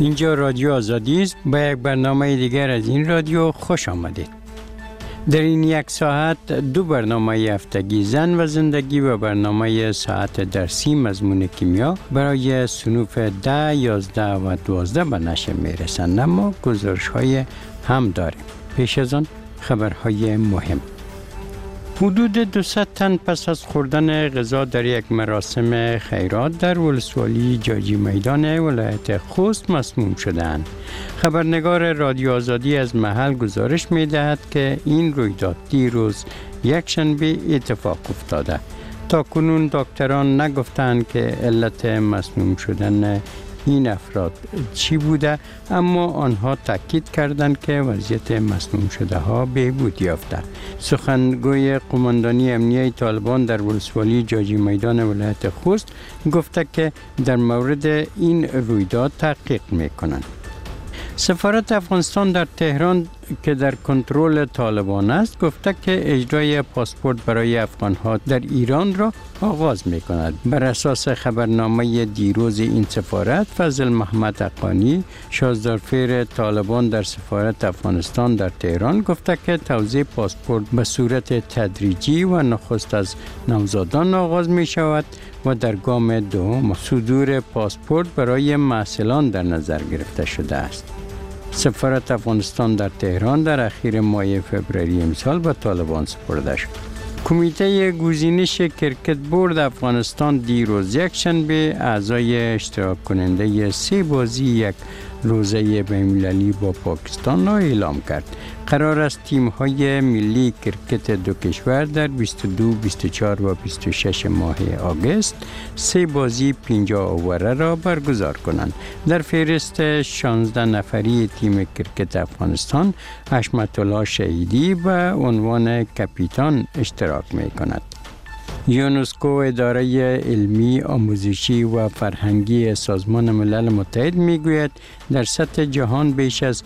اینجا رادیو آزادی است. با یک برنامه دیگر از این رادیو خوش آمدید. در این یک ساعت دو برنامه هفتگی زن و زندگی و برنامه ساعت درسی مضمون کیمیا برای صنوف 10, 11 و 12 به نشر میرسند، اما گزارش های هم داریم. پیش از آن خبرهای مهم. حدود 200 تن پس از خوردن غذا در یک مراسم خیرات در ولسوالی جاجی میدان ولایت خوست مسموم شدند. خبرنگار رادیو آزادی از محل گزارش می دهد که این رویداد دیروز یکشنبه اتفاق افتاده. تا کنون دکتران نگفتند که علت مسموم شدن این افراد چی بوده، اما آنها تاکید کردند که وضعیت مسموم شده ها بهبود یافته. سخنگوی قماندانی امنیه طالبان در ولسوالی جاجی میدان ولایت خوست گفته که در مورد این رویداد تحقیق میکنند. سفارت افغانستان در تهران که در کنترل طالبان است گفته که اجرای پاسپورت برای افغانها در ایران را آغاز می کند. بر اساس خبرنامه دیروز این سفارت، فضل محمد حقانی، شازدارفیر طالبان در سفارت افغانستان در تهران گفته که توزیع پاسپورت به صورت تدریجی و نخست از نوزادان آغاز می شود و در گام دوم صدور پاسپورت برای محصلان در نظر گرفته شده است. سفارت افغانستان در تهران در اخیر ماه فوریه امسال به طالبان سپرده شد. کمیته گزینش کرکت بورد افغانستان دیروز یکشنبه اعضای اشتراک کننده 3 بازی یک روزه بین‌المللی با پاکستان را اعلام کرد. قرار است تیم‌های ملی کرکت دو کشور در 22، 24 و 26 ماه آگوست 3 بازی 50 اووره را برگزار کنند. در فهرست 16 نفری تیم کرکت افغانستان حشمت الله شهیدی به عنوان کاپیتان اشتراک می‌کند. یونسکو، اداره علمی، آموزشی و فرهنگی سازمان ملل متحد میگوید در سطح جهان بیش از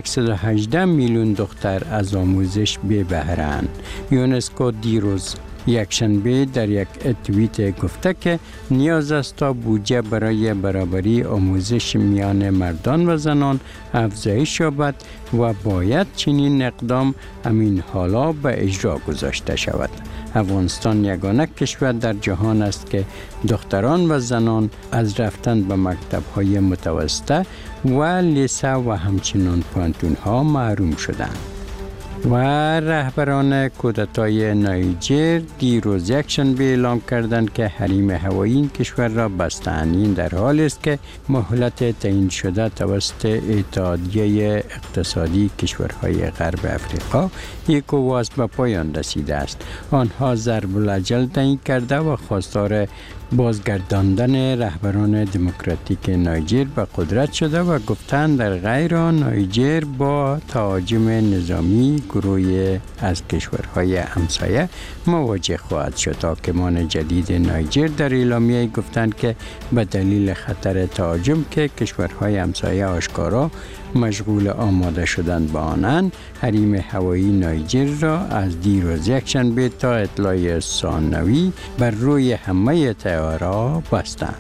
118 میلیون دختر از آموزش بی بهره‌اند. یونسکو دیروز یکشنبه در یک توییت گفته که نیاز است تا بودجه برای برابری آموزش میان مردان و زنان افزایش یابد و باید چنین اقدام همین حالا به اجرا گذاشته شود. افغانستان یگانه کشور در جهان است که دختران و زنان از رفتن به مکتب‌های متوسطه و لیسه و همچنین پانتون‌ها محروم شدند. و رهبران کودتای نایجر دیروز یکشنبه اعلام کردند که حریم هوایی این کشور را بستند. این در حالی است که مهلت تعیین شده توسط اتحادیه اقتصادی کشورهای غرب افریقا ایکوواس به پایان رسیده است. آنها ضرب الاجل تعیین کرده و خواستار بازگرداندن رهبران دموکراتیک نایجر به قدرت شده و گفتند در غیر آن نایجر با تهاجم نظامی گروهی از کشورهای همسایه مواجه خواهد شد. حاکمان جدید نایجر در اعلامیه گفتند که به دلیل خطر تهاجم که کشورهای همسایه آشکارا مشغول آماده شدن به آنند، حریم هوایی نایجر را از دیروز یکشنبه تا اطلاع ثانوی بر روی همه طیاره‌ها بستند.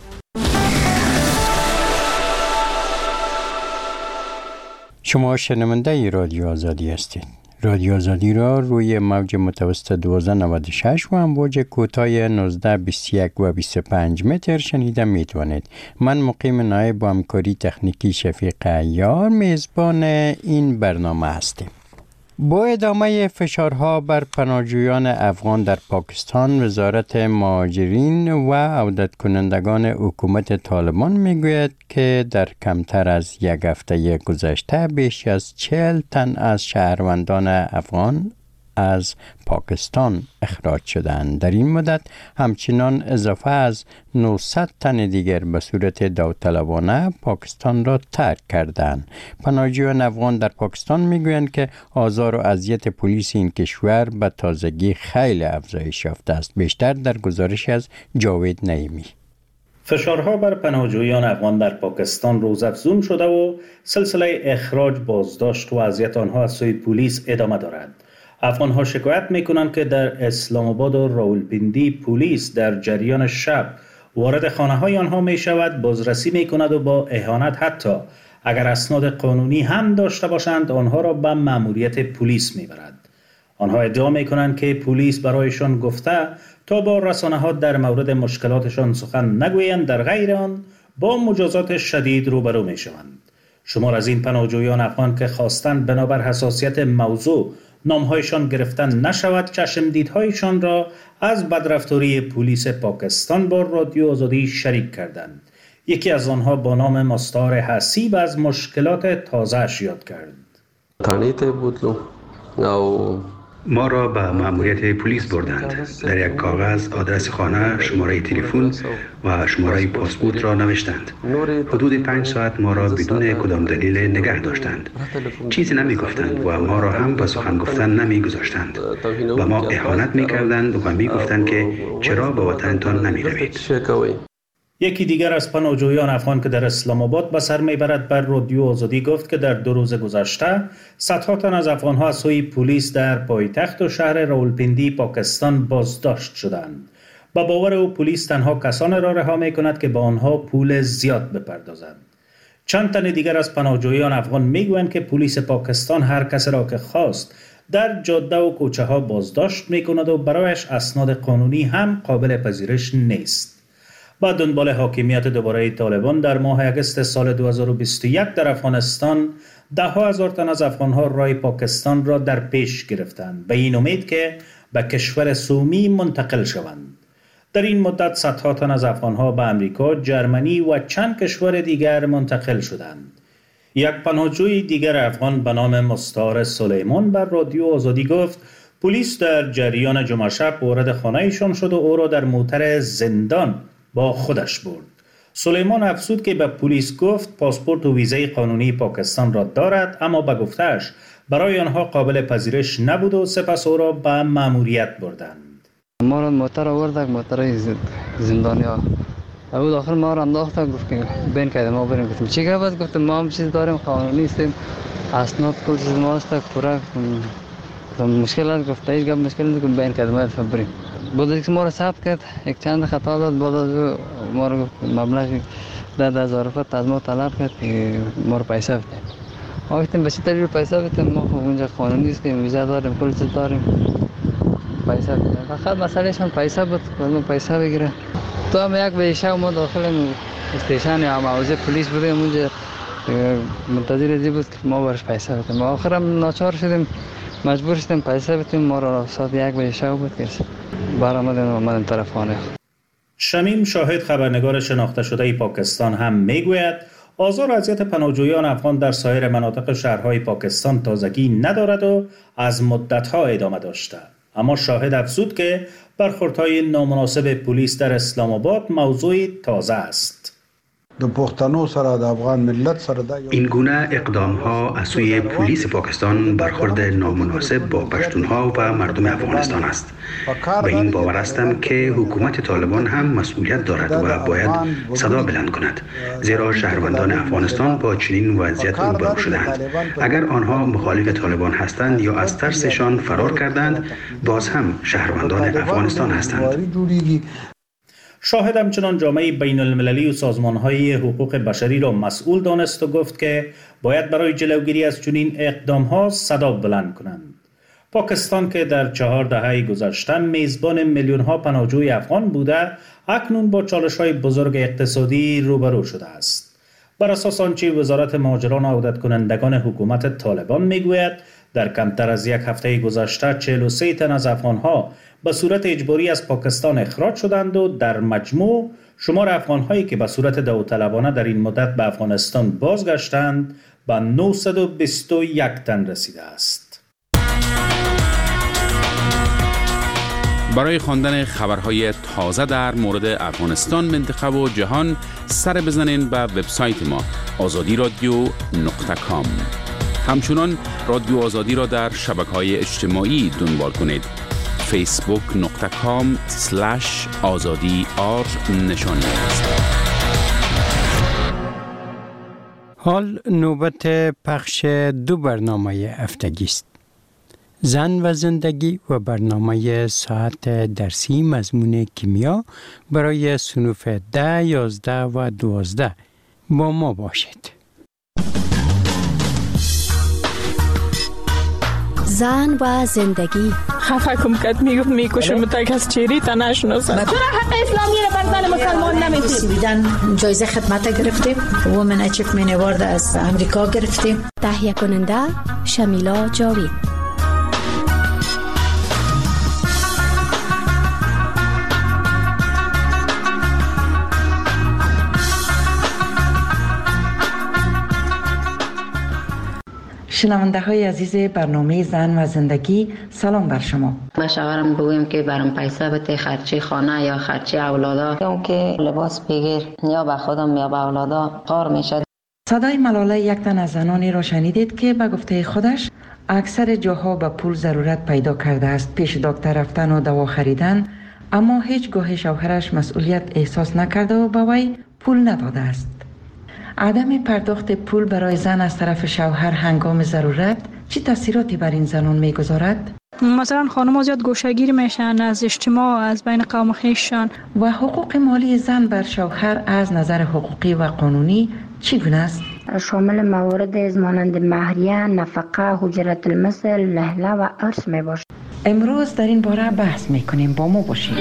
شما شنونده رادیو آزادی هستید. رادیو آزادی را روی موج متوسط 1296 و امواج کوتاه 19، 21 و 25 متر شنیده میتوانید. من مقیم نایب با همکاری تکنیکی شفیق عیار میزبان این برنامه هستیم. با ادامه فشارها بر پناهجویان افغان در پاکستان، وزارت مهاجرین و عودت کنندگان حکومت طالبان میگوید که در کمتر از یک هفته گذشته بیش از 40 تن از شهروندان افغان از پاکستان اخراج شدند. در این مدت همچنان اضافه از 900 تن دیگر به صورت داوطلبانه پاکستان را ترک کردند. پناهجویان افغان در پاکستان میگویند که آزار و اذیت پلیس این کشور به تازگی خیلی افزایش یافته است. بیشتر در گزارش از جاوید نعیمی. فشارها بر پناهجویان افغان در پاکستان روزافزون شده و سلسله اخراج، بازداشت و اذیت آنها از سوی پلیس ادامه دارد. افغان‌ها شکایت می‌کنند که در اسلام آباد و راولپیندی پلیس در جریان شب وارد خانه های آنها می شود، بازرسی می کند و با اهانت حتی اگر اسناد قانونی هم داشته باشند آنها را به مأموریت پلیس می برد. آنها ادعا می کنند که پلیس برایشان گفته تا با رسانه ها در مورد مشکلاتشان سخن نگویند، در غیر آن با مجازات شدید روبرو می شوند. شمار از این پناهجویان افغان که خواستند بنابر حساسیت موضوع نامهایشان گرفتن نشود چشمدیدهایشان را از بدرفتاری پلیس پاکستان با رادیو آزادی شریک کردند. یکی از آنها با نام مستعار حسیب از مشکلات تازه‌اش یاد کرد. ما را به مأموریت پلیس بردند. در یک کاغذ آدرس خانه، شماره تلفن و شماره پاسپورت را نوشتند. حدود 5 ساعت ما را بدون کدام دلیل نگه داشتند. چیزی نمی گفتند و ما را هم به سخن گفتن نمی گذاشتند. و ما اهانت می کردند و می گفتند که چرا به وطنتان نمی روید. یکی دیگر از پناهجویان افغان که در اسلام آباد به سر میبرد بر رادیو آزادی گفت که در 2 روز گذشته صدها تن از افغانها از سوی پلیس در پایتخت و شهر راولپندی پاکستان بازداشت شدند. با باور او پلیس تنها کسان را رها میکند که با آنها پول زیاد بپردازند. چند تن دیگر از پناهجویان افغان میگویند که پلیس پاکستان هر کس را که خواست در جاده و کوچه ها بازداشت میکند و برایش اسناد قانونی هم قابل پذیرش نیست. با دنبال حاکمیت دوباره طالبان در ماه اگست سال 2021 در افغانستان 10,000 تن از افغانها راه پاکستان را در پیش گرفتند به این امید که به کشور سومی منتقل شوند. در این مدت صدها تن از افغانها به امریکا، جرمنی و چند کشور دیگر منتقل شدند. یک پناهجوی دیگر افغان به نام مستعار سلیمان بر رادیو آزادی گفت پلیس در جریان جمعه شب وارد خانه‌شان شد و او را در موتر زندان با خودش برد. سلیمان افزود که به پلیس گفت پاسپورت و ویزای قانونی پاکستان را دارد اما به گفته‌اش برای آنها قابل پذیرش نبود و سپس او را به مأموریت بردند. ما را موتر آوردند، موتر زندانیا. اول آخر ما را انداختند، گفت که بین کردیم ما بریم. گفتیم چی گفت؟ گفتم ما هم چیز داریم، قانونی هستیم، اسناد کل چیز ما است، پورا مشکل است. گفت هیچ گپ مشکل نیست، بین کردیم ما بریم. بعد از ما را ثبت کرد، یک چند خطا داد، بعد از ما را مبلغ 10,000 روپیه از ما طلب کرد که ما را پیسه بده. ما گفتیم به چه دلیل پیسه بدیم؟ ما اونجا قانونی هستیم، ویزا داریم، کل چیز داریم، پیسه بدیم. فقط مسئلهشان پیسه بود، ما پیسه بگیره. تو هم یک به شب ما داخل استیشن یا موضع پلیس بودیم، اونجا منتظر ازی بود که ما برش پیسه بدیم. آخرم ناچار شدیم، مجبور شدیم پیسه بدیم. ما را ساعت 1 به شب بود که برآمدیم طرف خانه. شمیم شاهد خبرنگار شناخته شده پاکستان هم میگوید آزار و اذیت پناهجویان افغان در سایر مناطق شهرهای پاکستان تازگی ندارد و از مدت‌ها ادامه داشته. اما شاهد افزود که برخوردهای نامناسب پلیس در اسلام آباد موضوعی تازه است. این گونه اقدام ها از سوی پلیس پاکستان برخورد نامناسب با پشتونها و مردم افغانستان است. به این باور هستم که حکومت طالبان هم مسئولیت دارد و باید صدا بلند کند، زیرا شهروندان افغانستان با چنین وضعیت روبرو شدند. اگر آنها مخالف طالبان هستند یا از ترسشان فرار کردند، باز هم شهروندان افغانستان هستند. شاهد همچنان جامعه بین المللی و سازمان‌های حقوق بشری را مسئول دانست و گفت که باید برای جلوگیری از چنین اقدام‌ها صدا بلند کنند. پاکستان که در 4 دهه گذشته میزبان میلیون‌ها پناهجوی افغان بوده، اکنون با چالش‌های بزرگ اقتصادی روبرو شده است. بر اساس آنچه وزارت مهاجران و عودت کنندگان حکومت طالبان میگوید، در کمتر از یک هفته گذشته 43 تن از افغان‌ها به صورت اجباری از پاکستان اخراج شدند و در مجموع شمار افغان‌هایی که به صورت داوطلبانه در این مدت به افغانستان بازگشتند به 921 تن رسیده است. برای خواندن خبرهای تازه در مورد افغانستان، منطقه و جهان سر بزنین به وبسایت ما azadiradio.com. همچنان رادیو آزادی را در شبکه‌های اجتماعی دنبال کنید. facebook.com/azadi_r نشان است. حال نوبت پخش 2 برنامه هفتگی است. زن و زندگی و برنامه ساعت درسی مضمون کیمیا برای صنوف 10, 11 و 12 با ما باشید. زن و زندگی. خفه کم کد میگفت میکشم تا کس چیری تا نشناسم. چرا حق اسلامی رو بر زن مسلمان نمیدید؟ سویدن جایزه خدمت گرفتیم. وومن اچیومنت اوارد از امریکا گرفتیم. تهیه کننده شمیلا جاوید. شنونده های عزیز برنامه زن و زندگی، سلام بر شما. با شوهرم بگویم که برام پیسه بده خرچی خانه یا خرچی اولادا، اون که لباس بگیر یا به خودم یا به اولادا کار میشه. صدای ملاله یک تن از زنانی را شنیدید که به گفته خودش اکثر جاها به پول ضرورت پیدا کرده است پیش دکتر رفتن و دوا خریدن، اما هیچگاه شوهرش مسئولیت احساس نکرده و به وی پول نداده است. عدم پرداخت پول برای زن از طرف شوهر هنگام ضرورت چه تاثیراتی بر این زنان میگذارد؟ مثلا خانم‌ها زیاد گوشه‌گیر میشن از اجتماع، از بین قوم خویششان. و حقوق مالی زن بر شوهر از نظر حقوقی و قانونی چگونه است؟ شامل موارد مانند مهریه، نفقه، اجرت المثل، لهله و ارث میباشد. امروز در این باره بحث میکنیم، با ما باشید.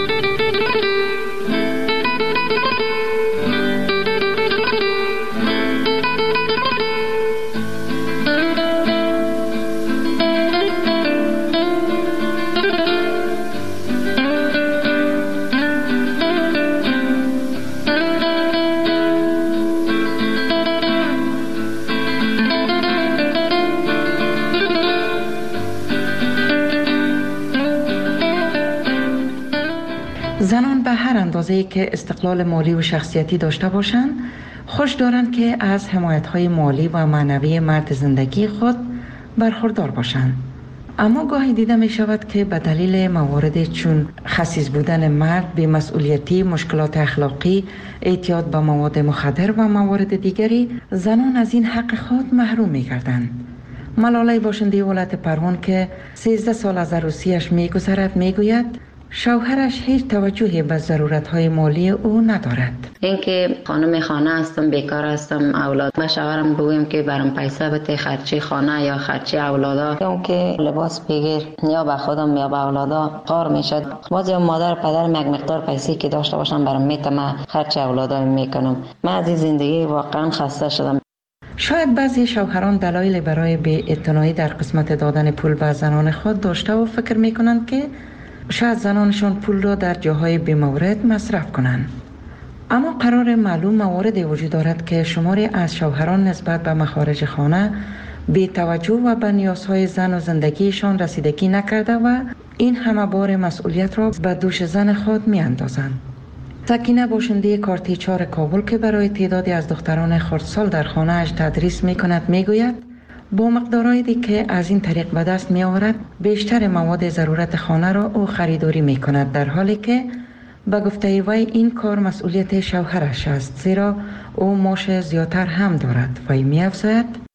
زنان به هر اندازه‌ای که استقلال مالی و شخصیتی داشته باشند، خوش دارند که از حمایت‌های مالی و معنوی مرد زندگی خود برخوردار باشند. اما گاهی دیده می شود که به دلیل موارد چون خسیس بودن مرد، بی‌مسئولیتی، مشکلات اخلاقی، اعتیاد به مواد مخدر و موارد دیگری، زنان از این حق خود محروم می گردند. ملاله باشنده ولایت پروان که 13 سال از عروسیش می گذرد می گوید شوهرش هیچ توجهی به ضرورت‌های مالی او ندارد. اینکه خانم خانه هستم، بیکار هستم، اولاد. با شوهرم بگویم که برام پیسه بده خرچی خانه یا خرچی اولادا، اون که لباس بگیر یا به خودم یا به اولادا کار میشه. بعضی مادر پدر یک مقدار پیسه که داشته باشم برام میتم خرچ اولادا میکنم. من از این زندگی واقعا خسته شدم. شاید بعضی شوهران دلایل برای بی‌اعتنایی در قسمت دادن پول به زنان خود داشته و فکر میکنند که شاید زنانشان پول را در جاهای بی‌مورد مصرف کنند. اما قرار معلوم مواردی وجود دارد که شماری از شوهران نسبت به مخارج خانه بی توجه و به نیازهای زن و زندگیشان رسیدگی نکرده و این همه بار مسئولیت را به دوش زن خود می اندازند. سکینه باشنده کارتیچار کابل که برای تعدادی از دختران خردسال در خانه اش تدریس می کند می گوید با مقدارهایی که از این طریق به دست می آورد بیشتر مواد ضرورت خانه را او خریداری می کند، در حالی که به گفته وی این کار مسئولیت شوهرش است، زیرا او معاش زیادتر هم دارد. وی می افزاید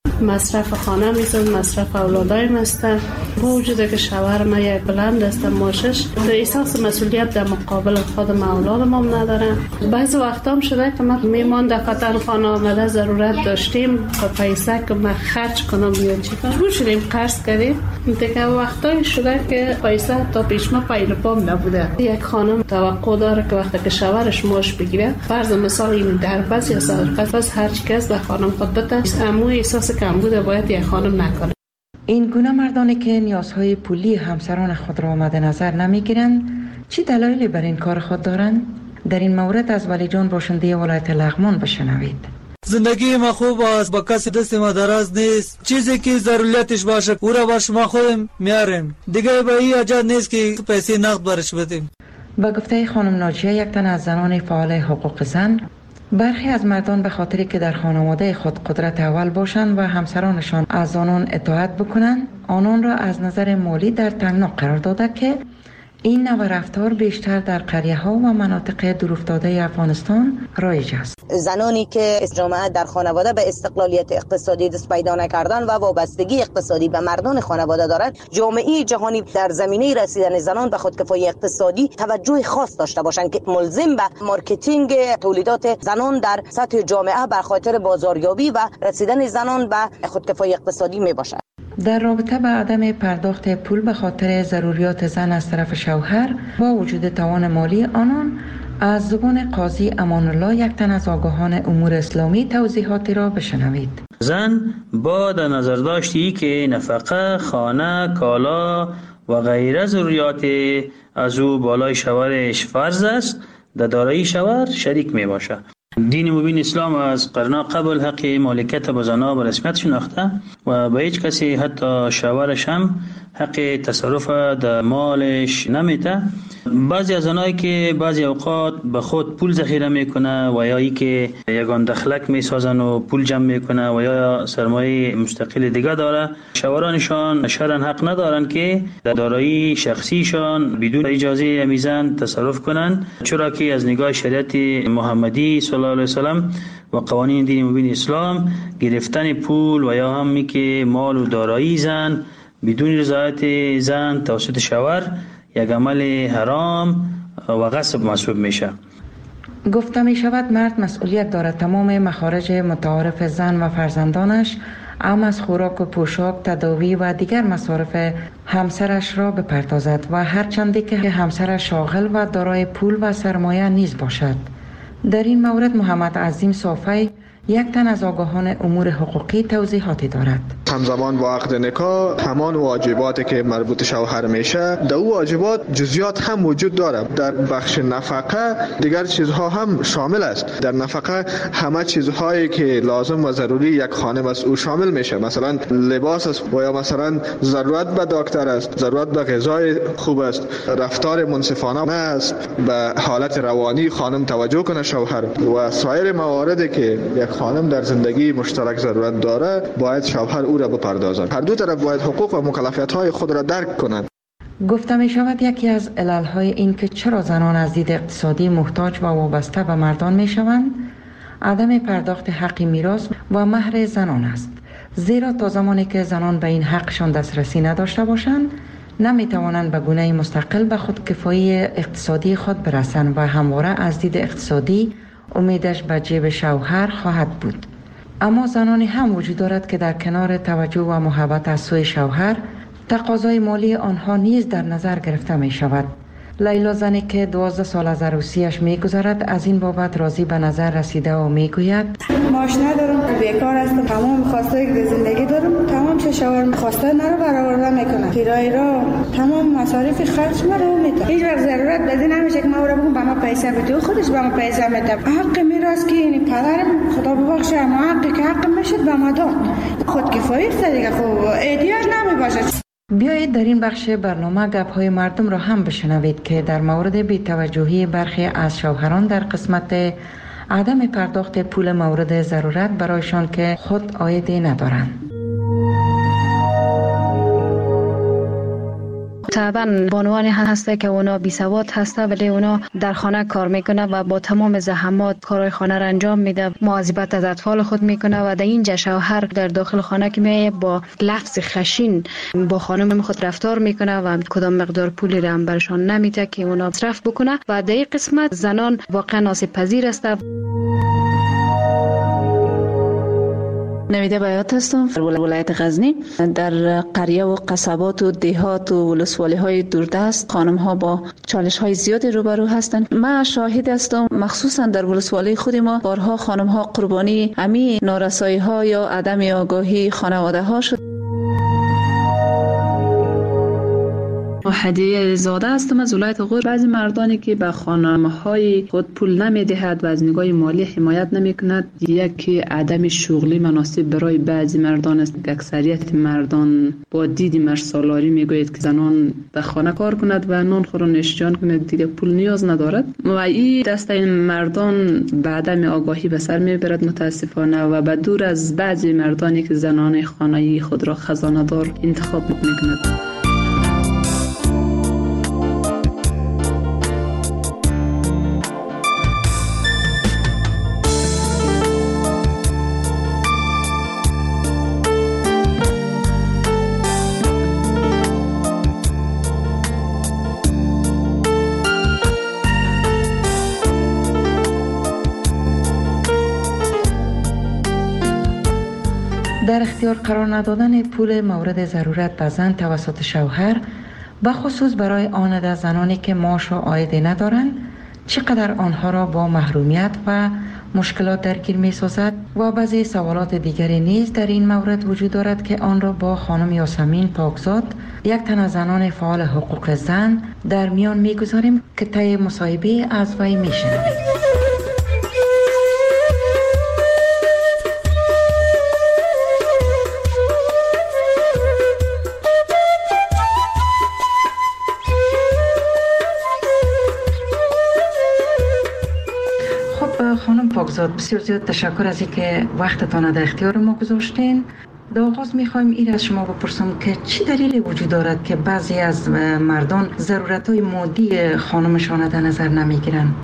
مصرف خانه میزن، مصرف اولادایم است. با وجود که شوهر ما یک بلند است معاشش، احساس مسئولیت در مقابل خودم اولادم هم ندارم. بعضی وقتا هم شده که من میمان در قطر خانه آمده ضرورت داشتیم و پیسه که من خرج کنم یا چی کنم شدیم قرض کردیم. دیگه وقتایی شده که پیسه تا پیش ما پایل پام نبوده. یک خانم توقع داره که وقتی که شوهرش معاش بگیره، فرض مثال این دربست یا صدربست هر چی کس به خانم خود بده، اما احساس کم بوده باید یک خانم نکنه. این گونه مردانی که نیازهای پولی همسران خود را مد نظر نمیگیرند چی دلایلی بر این کار خود دارند؟ در این مورد از ولی جان باشنده ولایت لغمان بشنوید. زندگی ما خوب است، با کسی دست ما دراز نیست. چیزی که ضرورتش باشه او را با شما خودم میاریم، دیگه به این حاجت نیست که پیسه نقد برش بدیم. با گفته خانم ناجیه، یک تن از زنان فعال حقوق زن، برخی از مردان به خاطری که در خانواده خود قدرت اول باشند و همسرانشان از آنان اطاعت بکنند، آنان را از نظر مالی در تنگنا قرار داده که این نوع رفتار بیشتر در قریه ها و مناطق دورافتاده افغانستان رایج است. زنانی که جامعه در خانواده به استقلالیت اقتصادی دست پیدا نکردن و وابستگی اقتصادی به مردان خانواده دارند، جامعه جهانی در زمینه رسیدن زنان به خودکفایی اقتصادی توجه خاص داشته باشند که ملزم به مارکتینگ تولیدات زنان در سطح جامعه بر خاطر بازاریابی و رسیدن زنان به خودکفایی اقتصادی می باشد. در رابطه با عدم پرداخت پول به خاطر ضروریات زن از طرف شوهر با وجود توان مالی آنان، از زبان قاضی امان الله، یک تن از آگاهان امور اسلامی، توضیحاتی را بشنوید. زن با در نظر داشتی که نفقه، خانه، کالا و غیره ضروریات از او بالای شوهرش فرض است، در دارایی شوهر شریک می باشه. دین مبین اسلام از قرن قبل حق مالکیت به زنها به رسمیت شناخته و به هیچ کسی حتی شوهرش هم حق تصرف در مالش نمیده. بعضی از زنایی که بعضی اوقات به خود پول ذخیره میکنه و یا ای که یگان دخلک میسازن و پول جمع میکنه و یا سرمایه مستقل دیگه داره، شوهرانشان شرعاً حق ندارن که در دارایی شخصیشان بدون اجازه امیزن تصرف کنن، چرا که از نگاه شریعت محمدی صلی الله علیه وسلم و قوانین دین مبین اسلام گرفتن پول و یا همی که مال و دارایی زن بدون رضایت زن توسط شوهر یک عمل حرام و غصب محسوب میشه. گفته می شود مرد مسئولیت دارد تمام مخارج متعارف زن و فرزندانش، ام از خوراک و پوشاک، تداوی و دیگر مصارف همسرش را بپردازد و هرچندی که همسرش شاغل و دارای پول و سرمایه نیز باشد. در این مورد محمد عظیم صافی، یک تن از آگاهان امور حقوقی، توضیحاتی دارد. همزمان با عقد نکاح همان واجباتی که مربوط شوهر میشه، در او واجبات جزئیات هم وجود دارد. در بخش نفقه دیگر چیزها هم شامل است. در نفقه همه چیزهایی که لازم و ضروری یک خانم است او شامل میشه، مثلا لباس است و یا مثلا ضرورت به دکتر است، ضرورت به غذای خوب است، رفتار منصفانه است، به حالت روانی خانم توجه کنه شوهر و سایر مواردی که یک خانم در زندگی مشترک ضرورت داره باید شوهر او را بپردازد. هر دو طرف باید حقوق و مکلفیت‌های خود را درک کنند. گفته می شود یکی از علل‌های این که چرا زنان از دید اقتصادی محتاج و وابسته به مردان می شوند، عدم پرداخت حق میراث و مهر زنان است. زیرا تا زمانی که زنان به این حقشان دسترسی نداشته باشند، نمی توانند به گونه مستقل به خودکفایی اقتصادی خود برسند و همواره از دید اقتصادی امیدش به جیب شوهر خواهد بود. اما زنانی هم وجود دارد که در کنار توجه و محبت از سوی شوهر، تقاضای مالی آنها نیز در نظر گرفته می شود. لیلا زنی که 12 سال از عروسیش می گذرد از این بابت راضی به نظر رسیده و می گوید: معاش ندارم، بیکار هستم، تمام خواسته که زندگی دارم، تمام چه شوهر خواسته نرو برآورده میکنه، کرایه را تمام مصارف خرج مرا میده. هیچ وقت ضرورت بدی نمیشه که ما رو بگم به ما پیسه بده، خودش به ما پیسه میده. حق میراث که این پدرم خدا ببخشه اما حقی که حق میشد به ما داد. خودکفایی است دیگه، خب احتیاج نمیباشه. بیایید در این بخش برنامه گپ‌های مردم را هم بشنوید که در مورد بی‌توجهی برخی از شوهران در قسمت عدم پرداخت پول مورد ضرورت برایشان که خود عایدی ندارند. طبعا بانوانی هسته که اونا بی سواد هسته ولی اونا در خانه کار میکنه و با تمام زحمات کارهای خانه را انجام میده، مواظبت از اطفال خود میکنه و در اینجا شوهر در داخل خانه که میایه با لفظ خشین با خانم خود رفتار میکنه و کدام مقدار پولی را هم برشان نمیده که اونا مصرف بکنه و در این قسمت زنان واقعا آسیب پذیر هستند. نویده بیات هستم، ولایت غزنی. در قریه و قصبات و دهات و ولسوالی های دوردست خانم ها با چالش های زیادی روبرو هستند. من شاهد هستم مخصوصا در ولسوالی خود ما بارها خانم ها قربانی امی نارسایی ها یا عدم آگاهی خانواده ها شد. هدیه زاده هستم از ولایت غور. بعضی مردانی که به خانم‌های خود پول نمی‌دهد و از نگاه مالی حمایت نمی‌کند، یکی عدم شغلی مناسب برای بعضی مردان است. اکثریت مردان با دید مرسالاری میگوید که زنان در خانه کار کند و نان خور و نوش جان کند، دیگه پول نیاز ندارد و این دسته این مردان به عدم آگاهی به سر میبرد متاسفانه و به دور از بعضی مردانی که زنان خانه‌ای خود را خزانه دار انتخاب می‌کند. در اختیار قرار ندادن پول مورد ضرورت به زن توسط شوهر، به خصوص برای آن زنانی که معاش و عایدی ندارند، چقدر آنها را با محرومیت و مشکلات درگیر می سازد و بعضی سوالات دیگری نیز در این مورد وجود دارد که آن را با خانم یاسمین پاکزاد، یک تن از زنان فعال حقوق زن، در میان می گذاریم که طی مصاحبه از وی می شنوید. خانم پاکزاد، بسیار زیاد تشکر از اینکه وقتتان در اختیار ما گذاشتین. در آغاز میخوایم این از شما بپرسم که چی دلیلی وجود دارد که بعضی از مردان ضرورت‌های مادی خانمشان در نظر نمیگیرن؟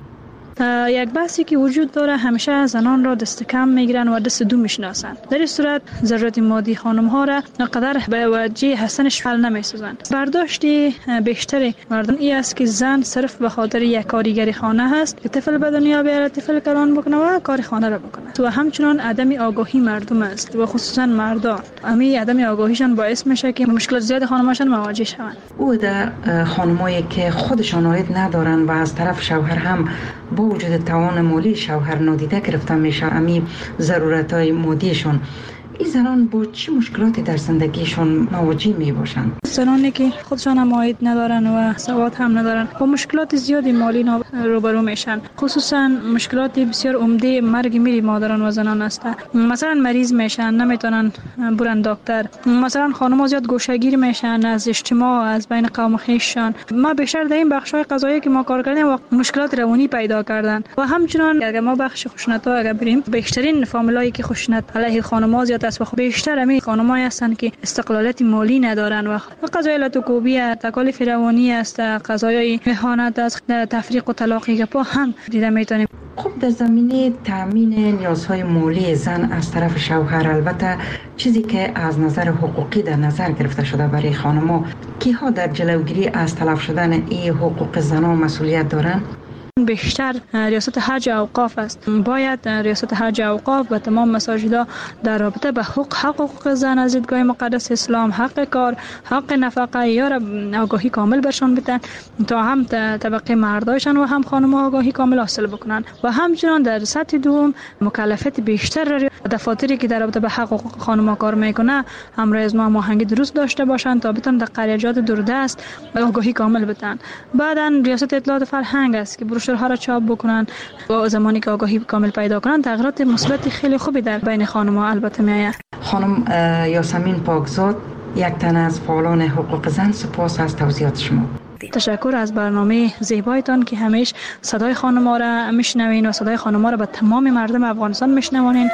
یک بحثی که وجود داره، همیشه زنان را دست کم میگیرن و دست دو میشناسن. در این صورت ضرورت مادی خانم ها را قدر به وجه حسنش حل نمیسازند. برداشت بیشتر مردم این است که زن صرف به خاطر یک کارگر خانه هست که طفل به دنیا بیاره، طفل کلان بکنه و کار خانه را بکنه. و همچنان عدم آگاهی مردم است و خصوصا مردان. همین عدم آگاهیشان باعث میشه که مشکلات زیاد خانماشان مواجه شوند. او در خانمایی که خودشان عاید ندارن و از طرف شوهر هم با وجود توان مالی شوهر نادیده گرفته میشه امی ضرورت‌های مادیشون، این زنان با چه مشکلاتی در زندگیشون مواجه می باشند؟ زنانی که خودشان هم عاید ندارن و سواد هم ندارن با مشکلات زیادی مالی روبرو میشن. خصوصا مشکلات بسیار عمده مرگ میری مادران و زنان است. مثلا مریض میشن، نمیتونن برن دکتر. مثلا خانم‌ها زیاد گوشه‌گیر میشن از اجتماع، از بین قوم خویششان. ما بیشتر در این بخش‌های قضایی که ما کار کردیم و مشکلات روانی پیدا کردن. و همچنان اگر ما بخش خشونت‌ها اگر بریم، بیشترین فامیلایی که خشونت علیه خانم‌ها زیاد است و بیشتر همین خانم‌ها هستند که استقلالیت مالی ندارن و قضایای لاتوکوبی، تکالیف روانی است، قضایای اهانت است، تفریق و طلاقی که با هم دیده میتونیم. خب در زمینه تامین نیازهای مالی زن از طرف شوهر، البته چیزی که از نظر حقوقی در نظر گرفته شده برای خانم‌ها، کیها در جلوگیری از تلف شدن این حقوق زنان مسئولیت دارند؟ بیشتر ریاست حج اوقاف است. باید ریاست حج اوقاف به تمام مساجدها در رابطه به حقوق زن از دیدگاه مقدس اسلام، حق کار، حق نفقه یا آگاهی کامل برشان بدن تا هم طبقه مردایشان و هم خانم‌ها آگاهی کامل حاصل بکنن و همچنان در سطح دوم مکلفیت بیشتر دفاتری که در رابطه به حقوق خانم‌ها کار میکنه همراه از ما هماهنگی درست داشته باشند تا بتونن در قریه‌جات دوردست آگاهی کامل بدن. بعداً ریاست اطلاعات فرهنگ است که بروشورها را چاپ بکنن و زمانی که آگاهی کامل پیدا کنن تغییرات مثبت خیلی خوبی در بین خانم‌ها البته میآید. خانم یاسمین پاکزاد، یک تن از فعالان حقوق زن، سپاس از توضیحات شما. تشکر از برنامه زیبایتان که همیشه صدای خانم‌ها را میشنوین و صدای خانم‌ها را به تمام مردم افغانستان میشنوانین.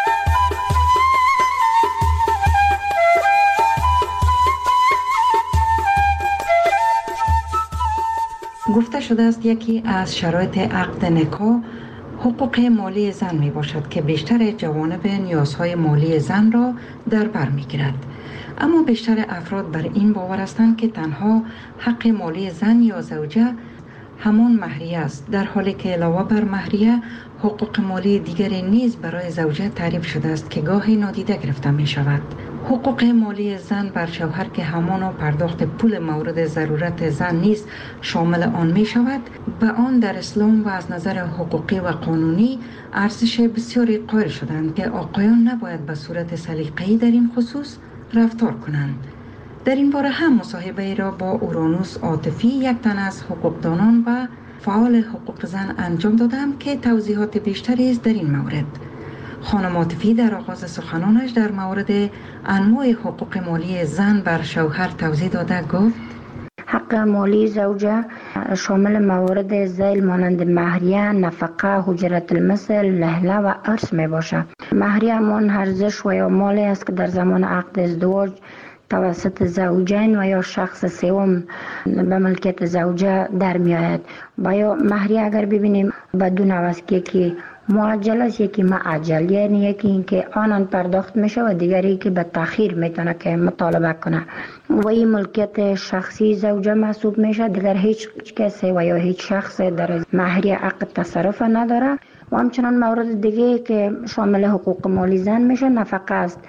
گفته شده است یکی از شرایط عقد نکاح حقوق مالی زن می باشد که بیشتر جوانب نیازهای مالی زن را در بر می گیرد. اما بیشتر افراد بر این باور هستند که تنها حق مالی زن یا زوجه همان مهریه است، در حالی که علاوه بر مهریه حقوق مالی دیگری نیز برای زوجه تعریف شده است که گاهی نادیده گرفته می شود. حقوق مالی زن بر شوهر که همان پرداخت پول مورد ضرورت زن نیز شامل آن می شود، به آن در اسلام و از نظر حقوقی و قانونی ارزش بسیاری قائل شدند که آقایان نباید به صورت سلیقه‌ای در این خصوص رفتار کنند. در این باره هم مصاحبه را با اورانوس عاطفی، یک تن از حقوقدانان و فعال حقوق زن انجام دادم که توضیحات بیشتری است در این مورد. خانم عاطفی در آغاز سخنانش در مورد انواع حقوق مالی زن بر شوهر توضیح داده گفت: حق مالی زوجه شامل موارد ذیل مانند مهریه، نفقه، حجرت المثل، لهله و ارث می باشد. مهریه همان ارزش و یا مالی است که در زمان عقد ازدواج توسط زوجین و یا شخص سوم به ملکیت زوجه در می آید. و یا مهریه اگر ببینیم به دو نوع است، یکی معجل است، یکی معجل، یعنی یکی اینکه آنان پرداخت میشه و دیگری که به تاخیر میتونه که مطالبه کنه و این ملکیت شخصی زوجه محسوب میشه. دیگر هیچ کسی و یا هیچ شخص در مهریه عقد تصرف نداره. و همچنان مورد دیگه که شامل حقوق مالی زن میشه نفقه است.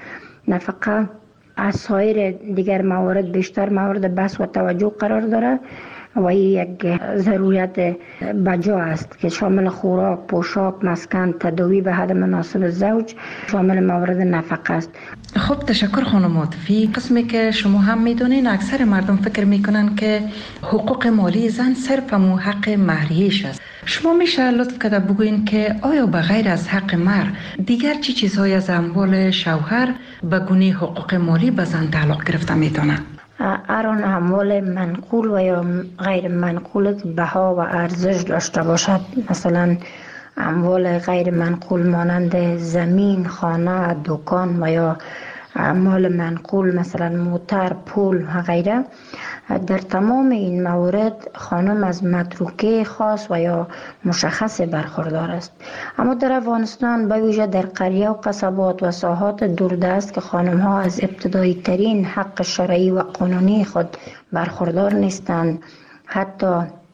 نفقه از سایر دیگر موارد بیشتر مورد بحث و توجه قرار داره و این یک ضرورت بجا است که شامل خوراک، پوشاک، مسکن، تداوی به حد مناسب زوج شامل موارد نفقه است. خب تشکر خانم عاطفی. قسمی که شما هم میدونین اکثر مردم فکر میکنن که حقوق مالی زن صرف همون حق مهریش است. شما میشه لطف کرده بگوین که آیا به غیر از حق مهر دیگر چی چیزهای از اموال شوهر به گونه حقوق مالی به زن تعلق گرفته میتونه؟ هر اموال منقول و یا غیر منقول بها و ارزش داشته باشد، مثلا اموال غیر منقول مانند زمین، خانه، دکان و یا اموال منقول مثلا موتر، پول و غیره، در تمام این موارد خانم از متروکه خاص و یا مشخص برخوردار است. اما در افغانستان به ویژه در قریه و قصبات و ساحات دوردست که خانم ها از ابتدایی ترین حق شرعی و قانونی خود برخوردار نیستند، حتی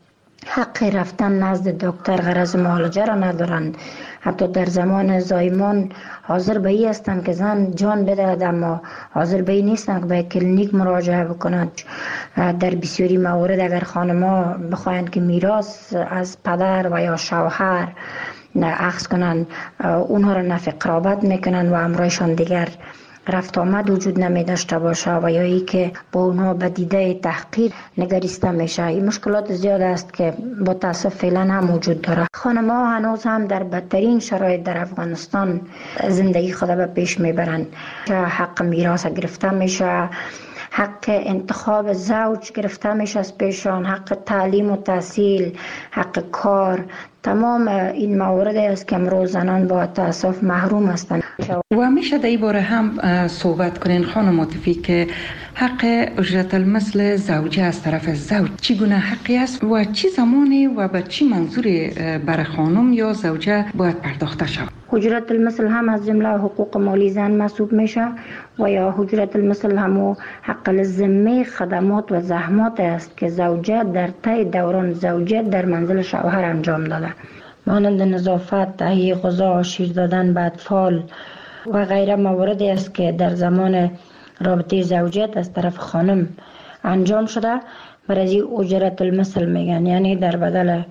حق رفتن نزد دکتر غرض معالجه را ندارند، حتی در زمان زایمان حاضر به این هستند که زن جان بدهد اما حاضر به این نیستند که به کلینیک مراجعه بکنند. در بسیاری موارد اگر خانم‌ها بخواهند که میراث از پدر و یا شوهر اخذ کنند، اونها را نفی قرابت میکنند و امرایشان دیگر رفت آمد وجود نمی داشته باشه و یا ای که با اونها به دیده تحقیر نگریسته میشه. این مشکلات زیاد است که با تاسف فعلا هم وجود داره. خانم‌ها هنوز هم در بدترین شرایط در افغانستان زندگی خود به پیش میبرند. حق میراث گرفته میشه، حق انتخاب زوج گرفته میشه از پیشان، حق تعلیم و تحصیل، حق کار، تمام این موارد است که امروز زنان با تاسف محروم هستند. و میشه در این باره هم صحبت کنین خانم عاطفی که حق اجرت المثل زوجه از طرف زوج چگونه حقی است و چی زمانی و به چی منظوری برای خانم یا زوجه باید پرداخته شود؟ اجرت المثل هم از جمله حقوق مالی زن محسوب میشه و یا اجرت المثل هم حق الذمه خدمات و زحمات است که زوجه در طی دوران زوجیت در منزل شوهر انجام داده، مانند نظافت، تهیه غذا، شیر دادن به اطفال و غیره مواردی است که در زمان رابطه زوجیت از طرف خانم انجام شده. برای اجرت المثل میگن، یعنی در بدل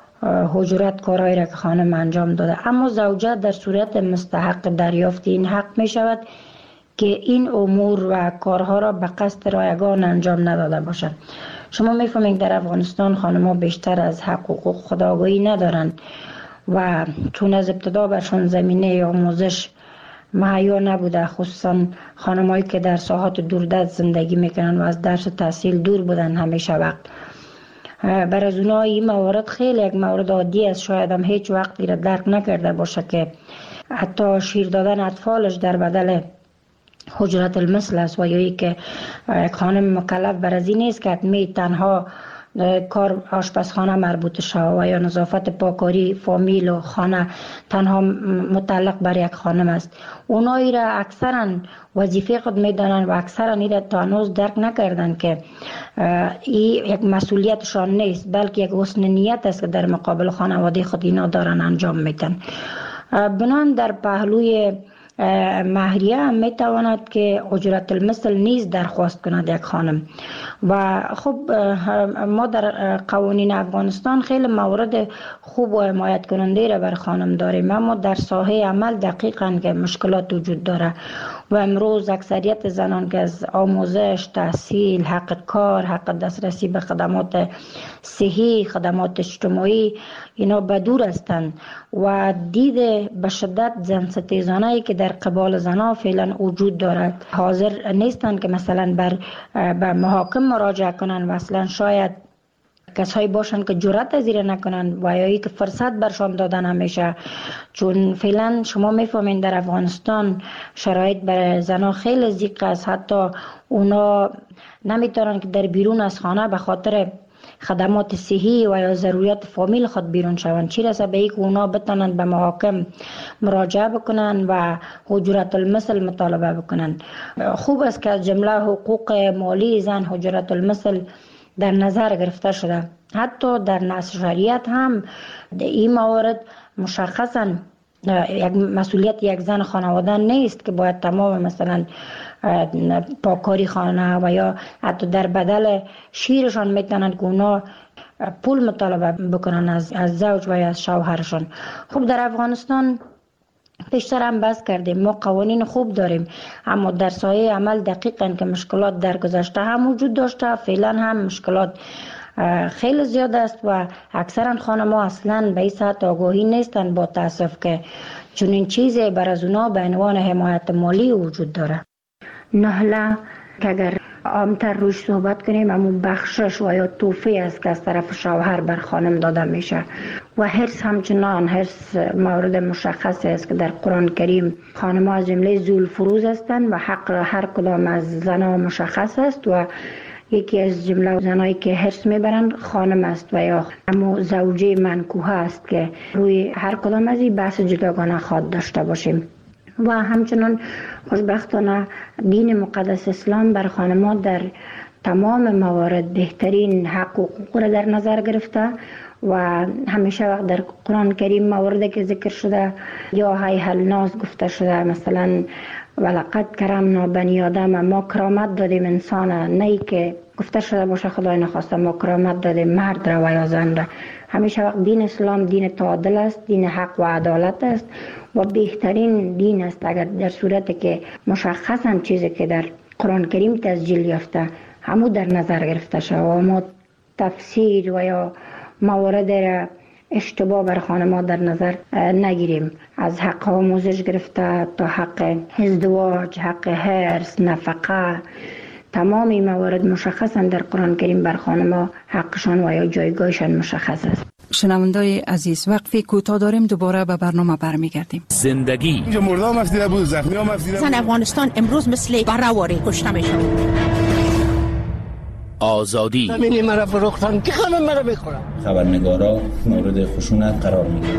اجرت کارهایی را که خانم انجام داده. اما زوجه در صورت مستحق دریافت این حق می شود که این امور و کارها را به قصد رایگان انجام نداده باشد. شما میفهمید در افغانستان خانم‌ها بیشتر از حقوق خودآگاهی ندارند و چون از ابتدا برشان زمینه آموزش مهیا نبوده، خصوصا خانم‌هایی که در ساحات دوردست زندگی میکنن و از درس و تحصیل دور بودن همیشه وقت، برای از اونها این موارد خیلی یک مورد عادی است. شاید هم هیچ وقتی را درک نکرده باشه که حتی شیر دادن اطفالش در بدل اجرت المثل است و یا ای که یک خانم مکلف بر از این نیست که می تنها کار آشپزخانه مربوط شود و یا نظافت پاکاری فامیل و خانه تنها متعلق بر یک خانم است. اونایی را اکثرا وظیفه خود میدانند و اکثرا این را تا هنوز درک نکردند که این یک مسئولیتشان نیست، بلکه یک حسن نیت است که در مقابل خانواده خود اینا دارن انجام میدن. بنان در پهلوی مهریه هم میتواند که اجرت المثل نیز درخواست کند یک خانم. و خب ما در قوانین افغانستان خیلی موارد خوب و حمایت کننده را بر خانم داریم، اما در ساحه عمل دقیقاً که مشکلات وجود داره و امروز اکثریت زنان که از آموزش، تحصیل، حق کار، حق دسترسی به خدمات صحی، خدمات اجتماعی اینا بدور هستند و دید به شدت زن ستیزانه‌ای که در قبال زنها فعلا وجود دارد حاضر نیستند که مثلا به محاکم مراجعه کنند و اصلا شاید کسایی باشند که جرأت از این نکنند و یا که فرصت برشان دادن همیشه، چون فعلا شما میفهمین در افغانستان شرایط برای زنها خیلی ضیق است. حتی اونا نمیتونن که در بیرون از خانه به خاطر خدمات صحی و یا ضروریات فامیل خود بیرون شوند، چی رسه به اینکه اونا بتونن به محاکم مراجعه بکنن و اجرت المثل مطالبه بکنن. خوب است که از جمله حقوق مالی زن اجرت المثل در نظر گرفته شده. حتی در نص شریعت هم این موارد مشخصا یک مسئولیت یک زن خانواده نیست که باید تمام مثلا پاکاری خانه و یا حتی در بدل شیرشان میتونند که اونا پول مطالبه بکنن از زوج و یا از شوهرشان. خب در افغانستان پیشتر هم بحث کردیم، ما قوانین خوب داریم، اما در سایه عمل دقیقاً که مشکلات در گذشته هم وجود داشته، فعلا هم مشکلات خیلی زیاد است و اکثرا خانم‌ها اصلاً به این سطح آگاهی نیستند، با تاسف که چنین چیزی بر از اونا به عنوان حمایت مالی وجود داره. نهله که اگر عامتر روش صحبت کنیم، اما بخشش و یا توفی است که از طرف شوهر بر خانم داده میشه و حرص همچنان حرص مورد مشخص است که در قرآن کریم خانم ها از جمله ذوالفروز هستند و حق هر کدام از زنها مشخص است و یکی از جمله زنایی که حرص میبرند خانم است و یا اما زوجه منکوحه است که روی هر کدام از این بحث جداگانه خواهد داشته باشیم. و همچنان خوشبختانه دین مقدس اسلام بر خانم‌ها در تمام موارد بهترین حق و حقوق را در نظر گرفته و همیشه وقت در قرآن کریم مواردی که ذکر شده یا هی الناس گفته شده، مثلا ولقد کرمنا بنی آدم، ما کرامت دادیم انسان، نه که گفته شده باشه خدای نخواسته ما کرامت دادیم مرد را و یا زن را. همیشه وقت دین اسلام دین تعادل است، دین حق و عدالت است و بهترین دین است اگر در صورتی که مشخصاً چیزی که در قرآن کریم تسجیل یافته همو در نظر گرفته شود و ما تفسیر و یا موارد را اشتباه بر خانم‌ها در نظر نگیریم، از حق آموزش گرفته تا حق ازدواج، حق حرص، نفقه، تمام این موارد مشخصاً در قرآن کریم بر خانم‌ها حقشان و یا جایگاهشان مشخص است. شنوندای عزیز، وقفی کوتاه داریم، دوباره به برنامه برمیگردیم. زندگی اینجا مردم افسیده بود، زخمی هم افسیده بود. زن افغانستان امروز مثل برهواری کشته میشن. آزادی همینی مرا فروختن که همه مرا بخورن. خبرنگارا مورد خشونت قرار میگیرن.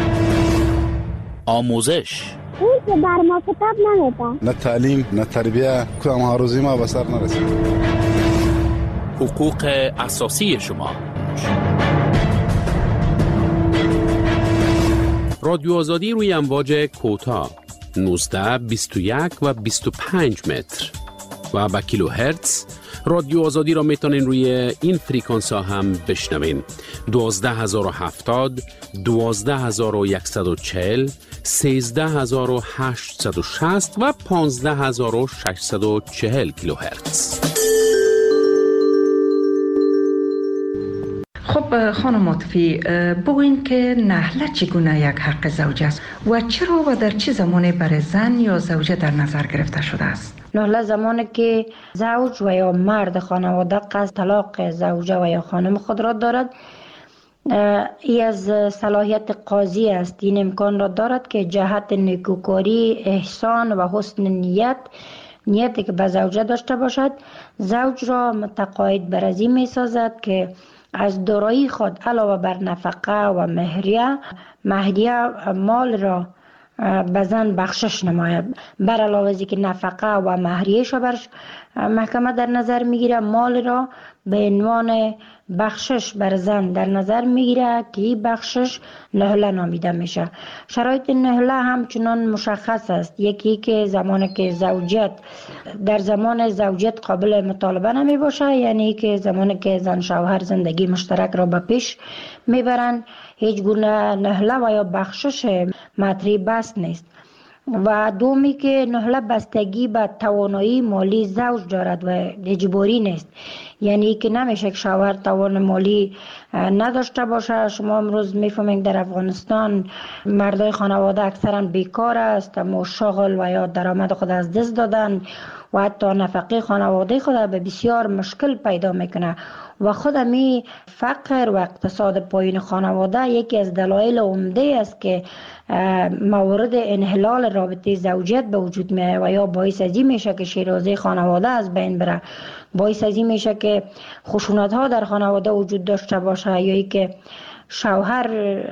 آموزش اون که بر ما کتاب نمیده، نه تعلیم نه تربیه، کدام ها روزی ما به سر نرسید. حقوق اساسی شما. رادیو آزادی روی امواج کوتاه 19 21 و 25 متر و با کیلو هرتز. رادیو آزادی را میتونین روی این فریکانس ها هم بشنوین: 12070 12140 13860 و 15640 کیلو هرتز. خب خانم عاطفی، بگوین که نهله چگونه یک حق زوج است و چرا و در چه زمانی برای زن یا زوجه در نظر گرفته شده است؟ نهله زمانی که زوج و یا مرد خانواده قصد طلاق زوجه و یا خانم خود را دارد، ای از صلاحیت قاضی است. این امکان را دارد که جهت نیکوکاری، احسان و حسن نیتی که به زوجه داشته باشد، زوج را متقاعد بر از این می سازد که از دارایی خود علاوه بر نفقه و مهریه مال را به زن بخشش نماید. بر علاوه از که نفقه و مهریه‌اش بر محکمه در نظر میگیره، مال را به عنوان بخشش بر زن در نظر میگیره که این بخشش نهله نامیده میشه. شرایط نهله همچنان مشخص است. یکی که زمانی که در زمان زوجیت قابل مطالبه نمی باشه، یعنی که زمانی که زن شوهر زندگی مشترک را به پیش میبرند، هیچ گونه نهله و یا بخشش مطرح بس نیست. و دومی که نهله بستگی به توانایی مالی زوج دارد و اجباری نیست، یعنی که نمیشه که شوهر توان مالی نداشته باشه. شما امروز میفهمید در افغانستان مردای خانواده اکثرا بیکار است، اما شغل و یا درآمد خود از دست دادن و حتی نفقه خانواده خود به بسیار مشکل پیدا میکنه و خود می فقر و اقتصاد پایین خانواده یکی از دلایل عمده است که موارد انحلال رابطه زوجیت به وجود میاد و یا باعث ازی میشه که شیرازه خانواده از بین بره، باعث ازی میشه که خشونت ها در خانواده وجود داشته باشه، یا ای که شوهر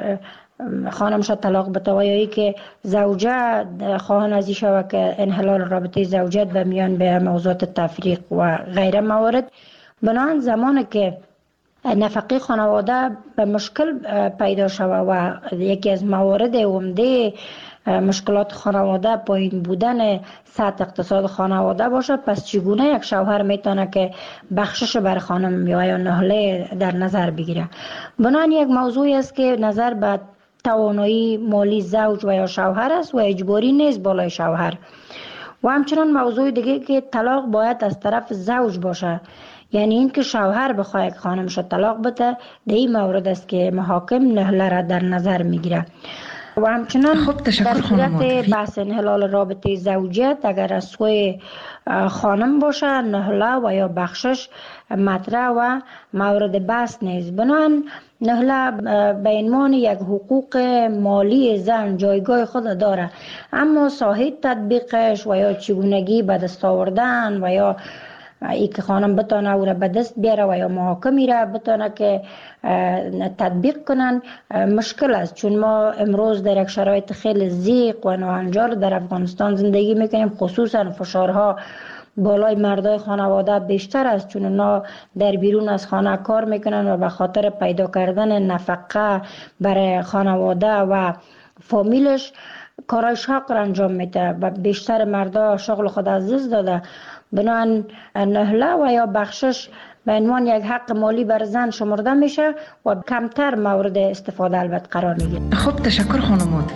خانمش طلاق بده و یا ای که زوجه خواهان ازی شود که انحلال رابطه زوجیت به میان به موضوعات تفریق و غیره موارد. بنابراین زمانی که نفقه خانواده به مشکل پیدا شود و یکی از موارد عمده مشکلات خانواده پایین بودن سطح اقتصاد خانواده باشه. پس چگونه یک شوهر میتونه که بخشش بر خانم یا نهله در نظر بگیره؟ بنابراین یک موضوعی است که نظر به توانایی مالی زوج و یا شوهر است و اجباری نیست بالای شوهر. و همچنان موضوع دیگه که طلاق باید از طرف زوج باشه، یعنی این که شوهر بخواه یک خانمش طلاق بده، در این مورد است که محاکم نهله را در نظر میگیره. و همچنان در صورت بحث انحلال رابطه زوجیت اگر از سوی خانم باشه، نهله و یا بخشش مطرح و مورد بحث نیست. بنابراین نهله به عنوان یک حقوق مالی زن جایگاه خود داره، اما ساحه تطبیقش و یا چگونگی به دست آوردن و یا ای که خانم بتانه او را به دست بیاره و یا محاکمی را بتانه که تطبیق کنن مشکل است، چون ما امروز در یک شرایط خیلی ضیق و ناهنجار در افغانستان زندگی میکنیم. خصوصا فشارها بالای مردای خانواده بیشتر است، چون اونا در بیرون از خانه کار میکنن و به خاطر پیدا کردن نفقه برای خانواده و فامیلش کارهای شاق را انجام میده و بیشتر مردا شغل خود از دست داده. بنابراین نهله و یا بخشش به عنوان یک حق مالی بر زن شمرده میشه و کمتر مورد استفاده البته قرار میگیره. خب تشکر خانمات.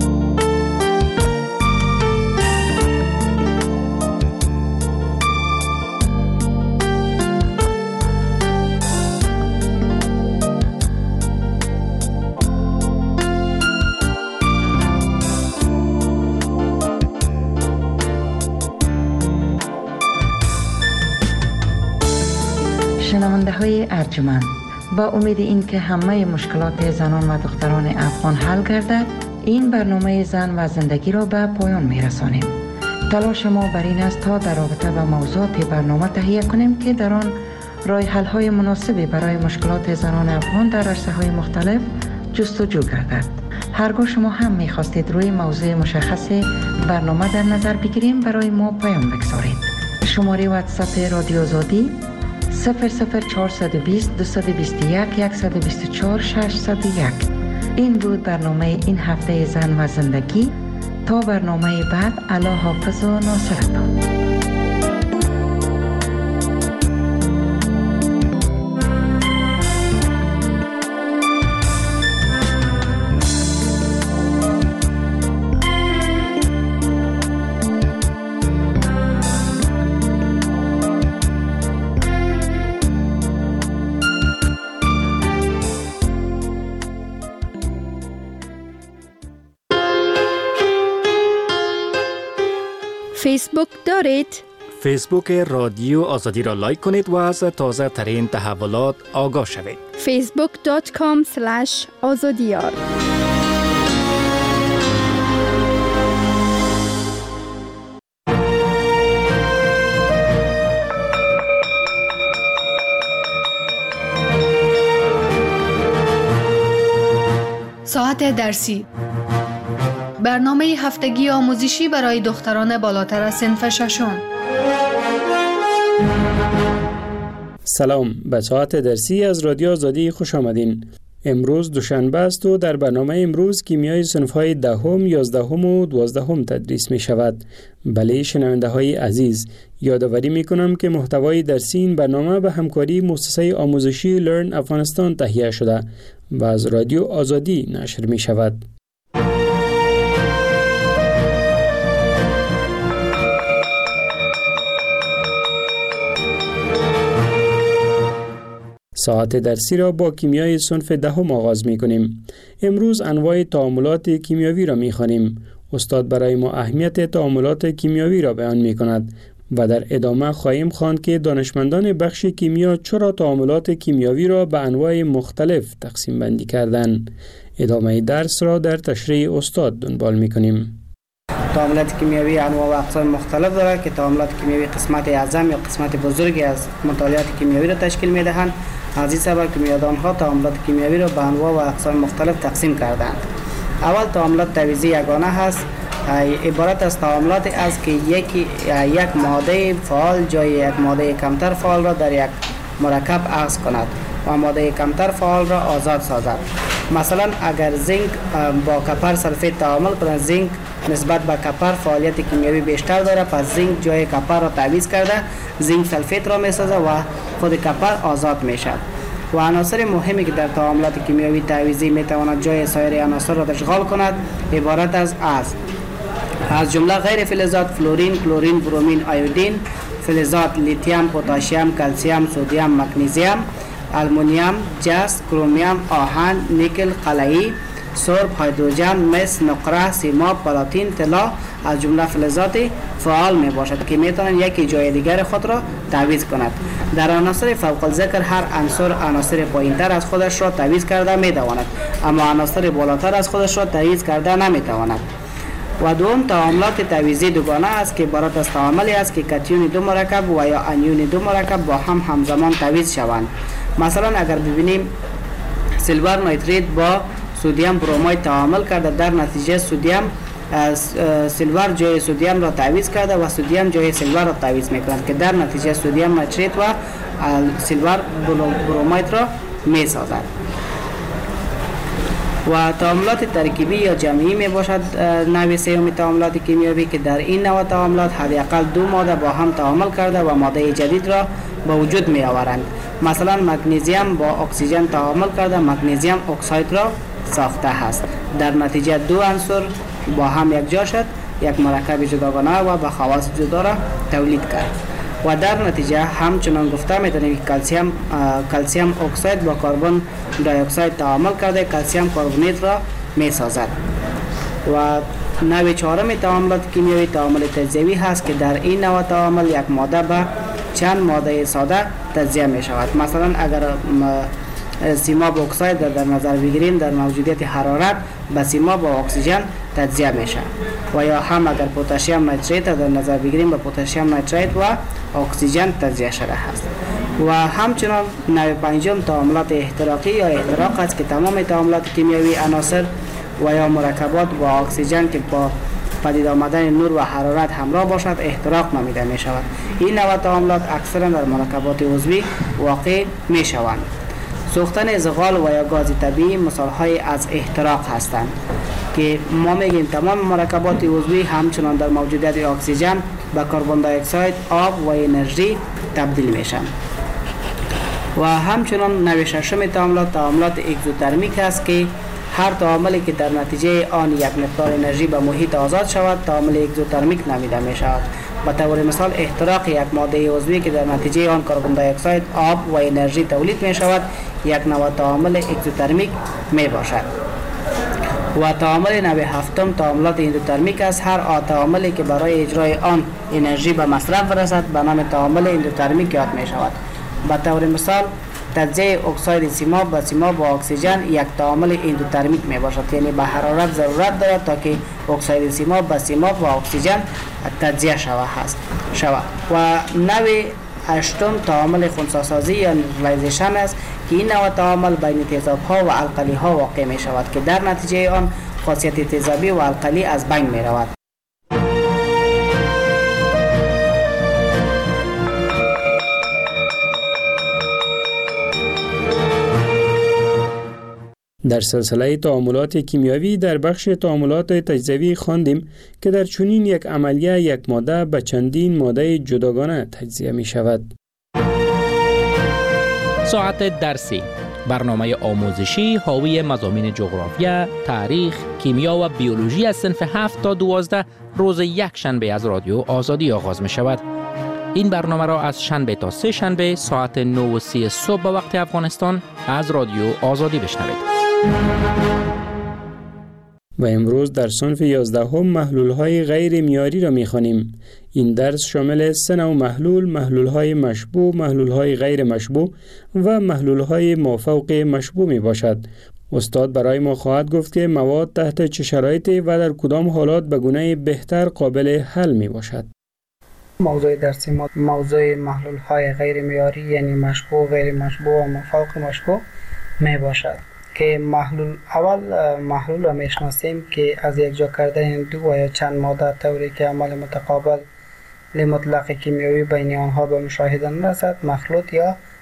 شنونده های ارجمند، با امید این که همه مشکلات زنان و دختران افغان حل گردد، این برنامه زن و زندگی را به پایان می رسانیم. تلاش ما بر این است تا در رابطه با موضوعات برنامه تهیه کنیم که در آن راه حل های مناسبی برای مشکلات زنان افغان در عرصه های مختلف جستجو گردد. هرگاه شما هم می خواستید روی موضوع مشخص برنامه در نظر بگیریم، برای ما پیام بگذارید. شماره واتساپ رادیو آزادی 00420 221 124 601. این بود برنامه این هفته زن و زندگی. تا برنامه بعد، الله حافظ و ناصرتان. فیسبوک دارید؟ فیسبوک رادیو آزادی را لایک کنید و از تازه ترین تحولات آگاه شوید. facebook.com/azadiyar. ساعت درسی، برنامه هفتگی آموزشی برای دختران بالاتر از صنف ششم. سلام، به ساعت درسی از رادیو آزادی خوش آمدین. امروز دوشنبه است و در برنامه امروز کیمیای صنف‌های دهم، 11 و 12 تدریس می شود. بله شنونده های عزیز، یادآوری می کنم که محتوای درسی این برنامه به همکاری مؤسسه آموزشی لرن افغانستان تهیه شده و از رادیو آزادی نشر می شود. ساعت درسی را با کیمیای صنف دهم آغاز می کنیم. امروز انواع تعاملات کیمیاوی را می خوانیم. استاد برای ما اهمیت تعاملات کیمیاوی را بیان می کند و در ادامه خواهیم خواند که دانشمندان بخش کیمیا چرا تعاملات کیمیاوی را به انواع مختلف تقسیم بندی کردند. ادامه درس را در تشریح استاد دنبال می کنیم. تعاملات کیمیاوی انواع و اقسام مختلف دارد که تعاملات کیمیاوی قسمت اعظم یا قسمت بزرگی از مطالعات کیمیاوی را تشکیل می دهند. از این سبب کیمیادانها تعاملات کیمیاوی را به انواع و اقسام مختلف تقسیم کردند. اول تعاملات تعویضی یگانه هست، عبارت از تعاملات است که یک ماده فعال جای یک ماده کمتر فعال را در یک مرکب عکس کند. و ماده کمتر فعال را آزاد سازد. مثلا اگر زینک با کپر سلفیت تعامل کند، زینک نسبت به کپر فعالیت کیمیایی بیشتر داره، پس زینک جای کپر را تعویض کرده زینک سلفیت را میسازه و خود کپر آزاد میشه. و عناصر مهمی که در تعاملات کیمیایی تعویضی میتواند جای سایر عناصر را اشغال کند عبارت از جمله غیر فلزات فلورین، کلورین، برومین، آیودین، فلزات لیتیوم، پتاسیم، کلسیم، سدیم، مگنیزیم، آلومینیوم، جست، کرومیوم، آهن، نیکل، قلعی، سرب، هیدروژن، مس، نقره، سیماب، پلاتین، طلا از جمله فلزات فعال می باشد که می توانند یکی جای دیگر خود را تعویض کند. در عناصر فوق الذکر هر عنصر پایینتر از خودش را تعویض کرده می تواند، اما عناصر بالاتر از خودش را تعویض کرده نمی تواند. و دوم تعاملات تعویضی دوگانه است که عبارت از تعاملی است که کاتیون دو مرکب و یا انیون دو مرکب با هم همزمان تعویض شوند. مثلا اگر ببینیم سیلور نیتریت با سدیم برومید تعامل کرده، در نتیجه سیلور جای سدیم را تعویض کرده و سدیم جای سیلور را تعویض میکند که در نتیجه سدیم نیتریت و سیلور برومید را میسازد. و تعاملات ترکیبی یا جمعی می باشد نوع سوم تعاملات کیمیایی که در این نوع تعاملات حداقل دو ماده با هم تعامل کرده و ماده جدید را به وجود می آورند. مثلا مگنیزیم با اکسیژن تعامل کرده مگنیزیم اکساید را ساخته است. در نتیجه دو عنصر با هم یکجا شد، یک مرکب جداگانه و به خواص جدا را تولید کرد. و در نتیجه همچنان گفته میتونیم که کلسیم اکساید با کربن دی اکساید تعامل کرده کلسیم کربونیت را میسازد. و نوع چهارم تعاملات کیمیایی تعامل تجزیوی هست که در این نوع تعامل یک ماده به چند ماده ساده تجزیه می شود. مثلا اگر سیماب اکساید در نظر بگیریم در موجودیت حرارت به سیماب با اکسیژن تجزیه میشه. و یا هم اگر پتاسیم نیتریت در نظر بگیریم به پتاسیم نیتریت و اکسیژن تجزیه شده است. و همچنان نوع پنجم تعاملات احتراقی یا احتراق است که تمام تعاملات کیمیایی عناصر و یا مرکبات با اکسیژن که با پدید آمدن نور و حرارت همراه باشد احتراق نامیده می شود. این نوع تعاملات اکثرا در مرکبات عضوی واقع می شوند. سوختن زغال و یا گاز طبیعی مثال‌های از احتراق هستند که ما میگیم تمام مرکبات عضوی همچنان در موجودیت اکسیژن به کربن دی اکساید، آب و انرژی تبدیل میشن. و همچنان نوع ششم تعاملات اگزوترمیک است که هر تعاملی که در نتیجه آن یک مقدار انرژی به محیط آزاد شود تعامل اگزوترمیک نامیده می شود. به طور مثال احتراق یک ماده عضوی که در نتیجه آن کربن دی اکساید، آب و انرژی تولید می شود یک نوع تعامل اگزوترمیک می باشد. و تعامل نوع هفتم تعاملات اندوترمیک است. هر تعاملی که برای اجرای آن انرژی به مصرف رسد به نام تعامل اندوترمیک یاد می شود. به طور مثال تجزیه اکساید سیماب به سیماب با اکسیژن یک تعامل اندوترمیک می باشد، یعنی به حرارت ضرورت دارد تا که اکساید سیماب به سیماب با اکسیژن تجزیه شود. و نوع هشتم تعامل خنثی‌سازی یا نیوترالایزیشن است که این نوع تعامل بین تیزاب‌ها و القلی‌ها واقع می شود که در نتیجه آن خاصیت تیزابی و القلی از بین می رود. در سلسله تعاملات کیمیایی در بخش تعاملات تجزیوی خواندیم که در چنین یک عملیه یک ماده به چندین ماده جداگانه تجزیه می شود. ساعت درسی، برنامه آموزشی حاوی مضامین جغرافیا، تاریخ، کیمیا و بیولوژی از صنف 7 تا 12 روز یک شنبه از رادیو آزادی آغاز می شود. این برنامه را از شنبه تا سه شنبه ساعت 9:30 صبح به وقت افغانستان از رادیو آزادی بشنوید. و امروز در صنف 11 محلول‌های غیر معیاری را می‌خوانیم. این درس شامل 3 نوع محلول‌های مشبوع، محلول‌های غیر مشبوع و محلول‌های مافوق مشبوع میباشد. استاد برای ما خواهد گفت که مواد تحت چه شرایطی و در کدام حالات به گونه بهتر قابل حل میباشد. موضوع درسی ما موضوع محلول‌های غیر معیاری یعنی مشبوع، غیر مشبوع و مافوق مشبوع میباشد. که محلول را میشناسیم که از یک جا کردن دو و یا چند ماده طوری که عمل متقابل مطلق کیمیایی بین آنها به مشاهده نرسد مخلوط یا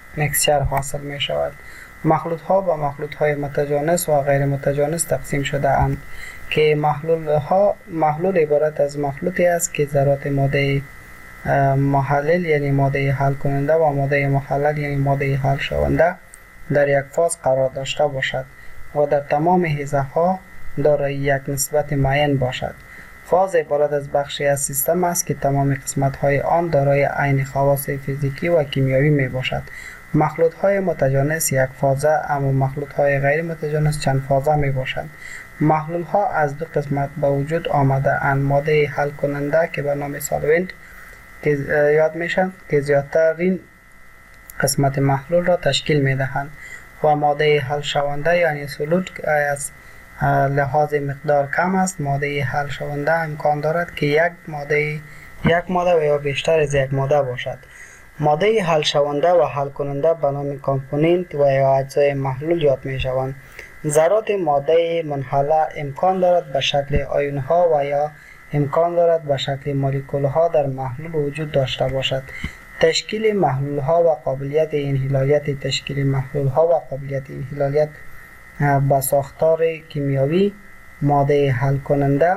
مکسچر حاصل می شود. مخلوط ها به مخلوط های متجانس و غیر متجانس تقسیم شده اند که محلول عبارت از مخلوطی است که ذرات ماده محلل یعنی ماده حل کننده و ماده محلل یعنی ماده حل شونده در یک فاز قرار داشته باشد و در تمام حیزه ها دارای یک نسبت معین باشد. فاز عبارت از بخشی از سیستم است که تمام قسمت های آن دارای عین خواص فیزیکی و کیمیایی می باشد. مخلوط های متجانس یک فازه اما مخلوط های غیر متجانس چند فازه می باشند. محلول ها از دو قسمت به وجود آمده اند: ماده حل کننده که به نام سالونت که یاد میشن که زیادترین قسمت محلول را تشکیل می دهند و ماده حل شونده یعنی سولوت که از لحاظ مقدار کم است. ماده حل شونده امکان دارد که یک ماده و یا بیشتر از یک ماده باشد. ماده حل شونده و حل کننده به نام کامپوننت و یا اجزای محلول یاد می شوند. ذرات ماده منحله امکان دارد به شکل آیون ها و یا امکان دارد به شکل مولکول ها در محلول وجود داشته باشد. تشکیل محلول ها و قابلیت انحلالیت تشکیل محلول ها و قابلیت انحلالیت به ساختار کیمیایی ماده حل کننده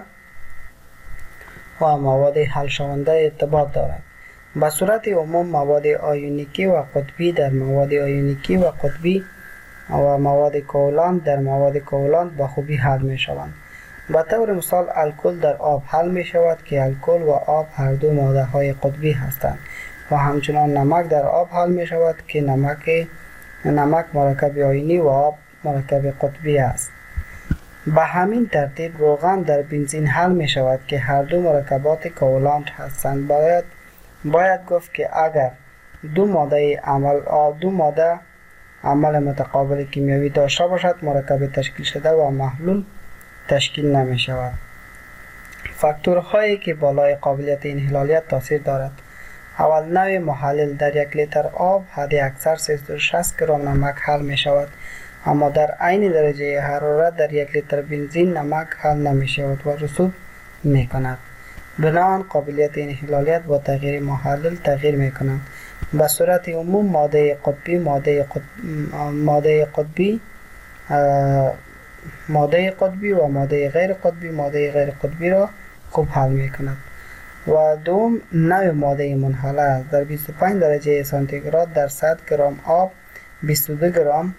و مواد حل شونده ارتباط دارد. به صورت عموم مواد آیونیکی و قطبی در مواد آیونیکی و قطبی و مواد کوالنت در مواد کوالنت به خوبی حل می شوند. به طور مثال الکل در آب حل می شود که الکل و آب هر دو ماده های قطبی هستند و همچنان نمک در آب حل می شود که نمک مرکب آیونی و آب مرکب قطبی است. به همین ترتیب روغن در بنزین حل می شود که هر دو مرکبات کوالنت هستند. باید گفت که اگر دو ماده عمل متقابل کیمیایی داشته باشد مرکب تشکیل شده و محلول تشکیل نمی شود. فاکتورهایی که بالای قابلیت انحلالیت تاثیر دارد: اول، نوع محلل. در یک لیتر آب حد اکثر 360 گرم نمک حل می شود اما در عین درجه حرارت در یک لیتر بنزین نمک حل نمی شود و رسوب می کند. بنابراین قابلیت انحلالیت با تغییر محلل تغییر می کند. به صورت عموم ماده قطبی و ماده غیر قطبی را خوب حل می کند. و دوم، نوع ماده منحله است. در 25 درجه سانتیگراد در 100 گرم آب 22 گرم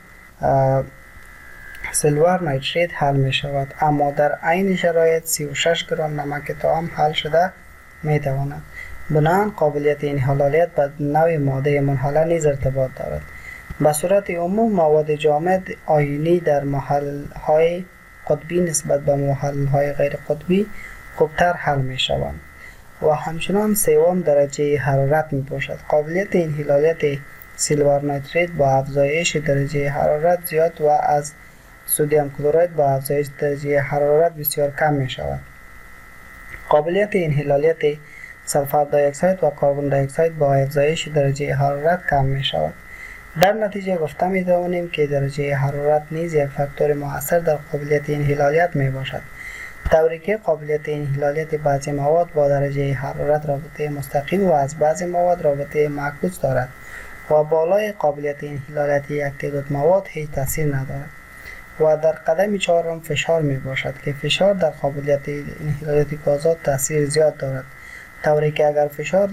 سیلور نیتریت حل می شود اما در عین شرایط 36 گرم نمک طعام حل شده می تواند. بنابراین قابلیت انحلالیت به نوع ماده منحله نیز ارتباط دارد. به صورت عموم مواد جامد آیونی در محل‌های قطبی نسبت به محل‌های غیر قطبی خوبتر حل می شوند و همچنان سوم درجه حرارت می باشد. قابلیت انحلالیت سیلور نیتریت با افزایش درجه حرارت زیاد و از سدیم کلراید با افزایش درجه حرارت بسیار کم می شود. قابلیت انحلالیت سلفر دی اکساید و کربن دی اکساید با افزایش درجه حرارت کم می شود. در نتیجه گفته می توانیم که درجه حرارت نیز یک فاکتور مؤثر در قابلیت انحلالیت می باشد. طوری که قابلیت انحلالیت بعضی مواد با درجه حرارت رابطه مستقیم و از بعضی مواد رابطه معکوس دارد و بالای قابلیت انحلالیت یک تعداد مواد هیچ تاثیر ندارد. و در قدم چهارم فشار می باشد که فشار در قابلیت انحلالیت گازات تاثیر زیاد دارد. طوری که اگر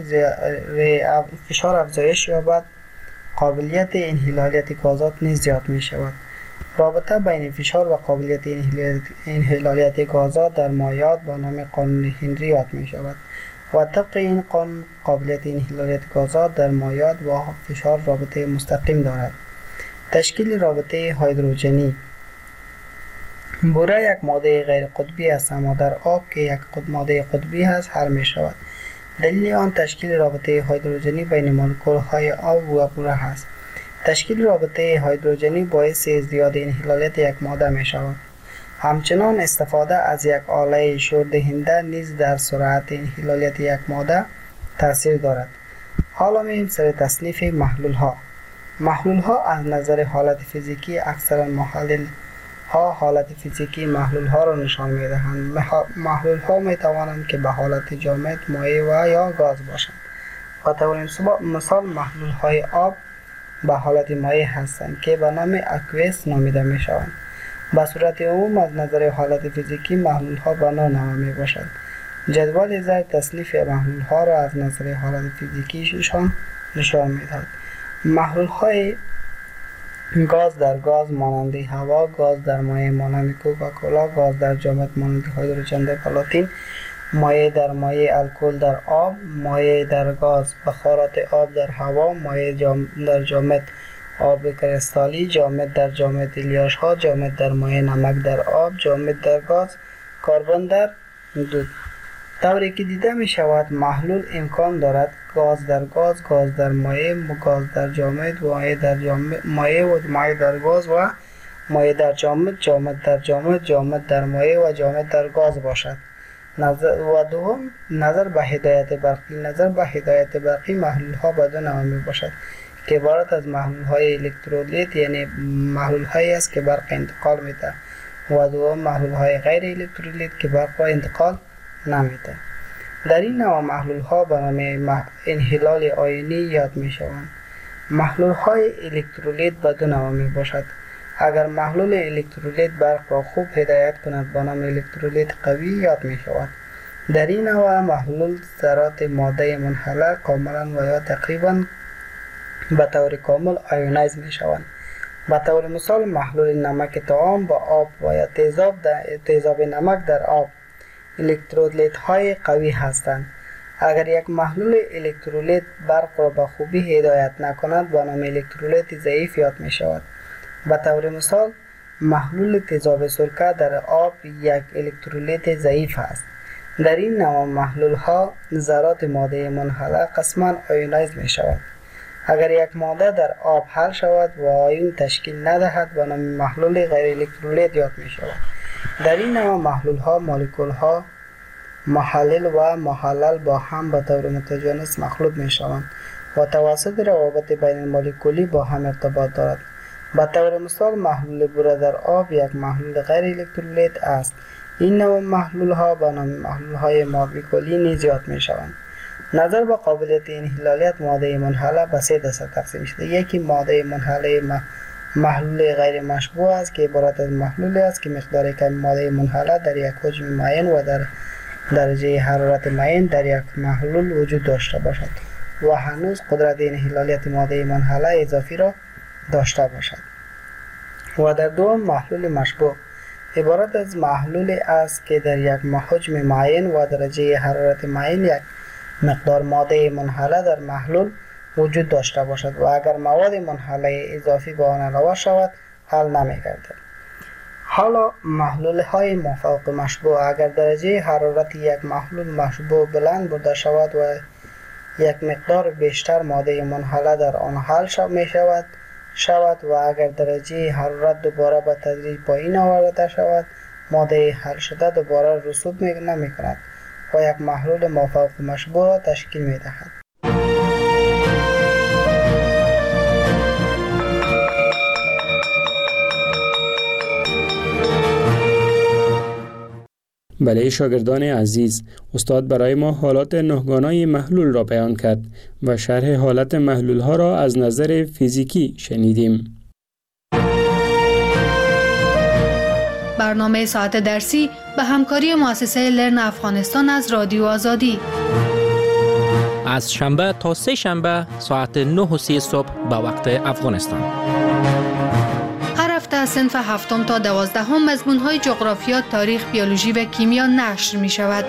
فشار افزایش یابد قابلیت انحلالیت گازات نیز زیاد می شود. رابطه بین فشار و قابلیت انحلالیت گازات در مایعات با نام قانون هنری یاد می شود و طبق این قانون قابلیت انحلالیت گازات در مایعات با فشار رابطه مستقیم دارد. تشکیل رابطه هیدروژنی. بوره یک ماده غیر قطبی است اما در آب که یک ماده قطبی است حل می شود. دلیل آن تشکیل رابطه هیدروژنی بین مولکول های آب و بوره است. تشکیل رابطه هیدروژنی باعث ازدیاد انحلالیت یک ماده می شود. همچنان استفاده از یک آله شور دهنده نیز در سرعت انحلالیت یک ماده تاثیر دارد. حالا می‌ریم سر تصنیف محلول ها. محلول ها از نظر حالت فیزیکی اکثرا محلل ها حالت فیزیکی محلول ها را نشان می دهند. محلول ها می توانند که به حالت جامد، مایع و یا گاز باشند. به طور مثال محلول های آب به حالت مایع هستند که به نام اکویس نامیده می شوند. به صورت عموم از نظر حالت فیزیکی محلول ها به نوع می باشد. جدول زیر تصنیف محلول ها را از نظر حالت فیزیکیشان نشان می دهد. محلول های گاز در گاز مانند هوا، گاز در مایع مانند کوکاکولا، گاز در جامد مانند هیدروژن در پلاتین، مایع در مایع الکل در آب، مایع در گاز بخارات آب در هوا، مایع در جامد آب کریستالی، جامد در جامد الیاش ها، جامد در مایع نمک در آب، جامد در گاز کربن در دود. طوری که دیده می شود محلول امکان دارد گاز در گاز، گاز در مایع، گاز در جامد، مایع در جامد، مایع و مایع در گاز و مایع در جامد، جامد در جامد، جامد در مایع و جامد در گاز باشد. نظر به هدایت برقی. نظر به هدایت برقی محلول ها به دو نوع می باشد که عبارت از محلول های الکترولیت یعنی محلول هایی است که برق انتقال می ده و دوم محلول های غیر الکترولیت که برق را انتقال نمی ده. در این نوع محلول ها به نام انحلال آیونی یاد می شوند. محلول های الکترولیت به دو نوع می باشد. اگر محلول الکترولیت برق را خوب هدایت کند به نام الکترولیت قوی یاد می شود. در این نوع محلول ذرات ماده منحله کاملا و یا تقریبا به طور کامل آیونایز می شوند. به طور مثال محلول نمک طعام با آب و یا تیزاب نمک در آب الکترولیت های قوی هستند. اگر یک محلول الکترولیت برق را به خوبی هدایت نکند به نام الکترولیت ضعیف یاد می شود. به طور مثال محلول تیزاب سرکه در آب یک الکترولیت ضعیف است. در این نوع محلول ها ذرات ماده منحله قسما آیونایز می شود. اگر یک ماده در آب حل شود و آیون تشکیل ندهد به نام محلول غیر الکترولیت یاد می شود. در این نوع محلول ها مولکول ها محلل و محلل با هم به طور متجانس مخلوط می شوند و توسط روابط بین مولکولی با هم ارتباط دارد. به طور مثال محلول بوره در آب یک محلول غیر الکترولیت است. این نوع محلول ها به نام محلول های مولکولی نیز یاد می شوند. نظر به قابلیت انحلالیت ماده منحله به سه دسته تقسیم شده. یکی ماده منحله محلول غیر مشبوع است که عبارت از محلولی است که مقدار کم ماده منحله در یک حجم معین و در درجه حرارت معین در یک محلول وجود داشته باشد و هنوز قدرت انحلالیت ماده منحله اضافی را داشته باشد. و در دوم محلول مشبوع عبارت از محلولی است که در یک حجم معین و درجه حرارت معین یک مقدار ماده منحله در محلول وجود داشته باشد و اگر مواد منحله اضافی به آن علاوه شود حل نمی‌گردد. حالا محلول های مافوق مشبوع اگر درجه حرارت یک محلول مشبوع بلند برده شود و یک مقدار بیشتر ماده منحله در آن حل شود و اگر درجه حرارت دوباره به تدریج پایین آورده شود ماده حل شده دوباره رسوب نمی کند و یک محلول مافوق مشبوع تشکیل می دهد. بله شاگردان عزیز، استاد برای ما حالات نهگانای محلول را بیان کرد و شرح حالت محلول ها را از نظر فیزیکی شنیدیم. برنامه ساعت درسی به همکاری مؤسسه لرن افغانستان از رادیو آزادی از شنبه تا سه شنبه ساعت 9:30 صبح به وقت افغانستان. هر هفته از صنف 7 تا 12 مضمون‌های جغرافیا، تاریخ، بیولوژی و کیمیا نشر می‌شود.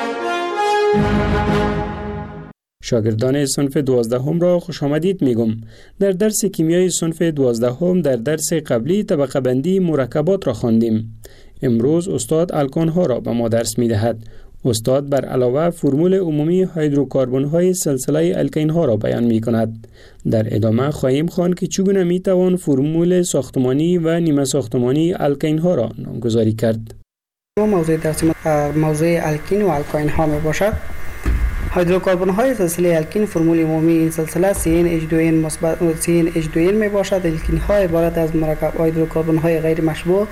شاگردان صنف 12 را خوش آمدید میگم. در درس کیمیای صنف 12 در درس قبلی طبقه بندی مرکبات را خواندیم. امروز استاد الکان ها را به ما درس می‌دهد. استاد بر علاوه فرمول عمومی هیدروکربن های سلسله الکین ها را بیان می کند. در ادامه خواهیم خواند که چگونه می توان فرمول ساختمانی و نیمه ساختمانی الکین ها را نامگذاری کرد. موضوع درس موضوع الکین و الکین ها می باشد. هیدروکربن های سلسله الکین فرمول عمومی این سلسله CnH2n مثبت CnH2n می باشد. الکین ها عبارت از مرکب هیدروکربن های غیر مشبوع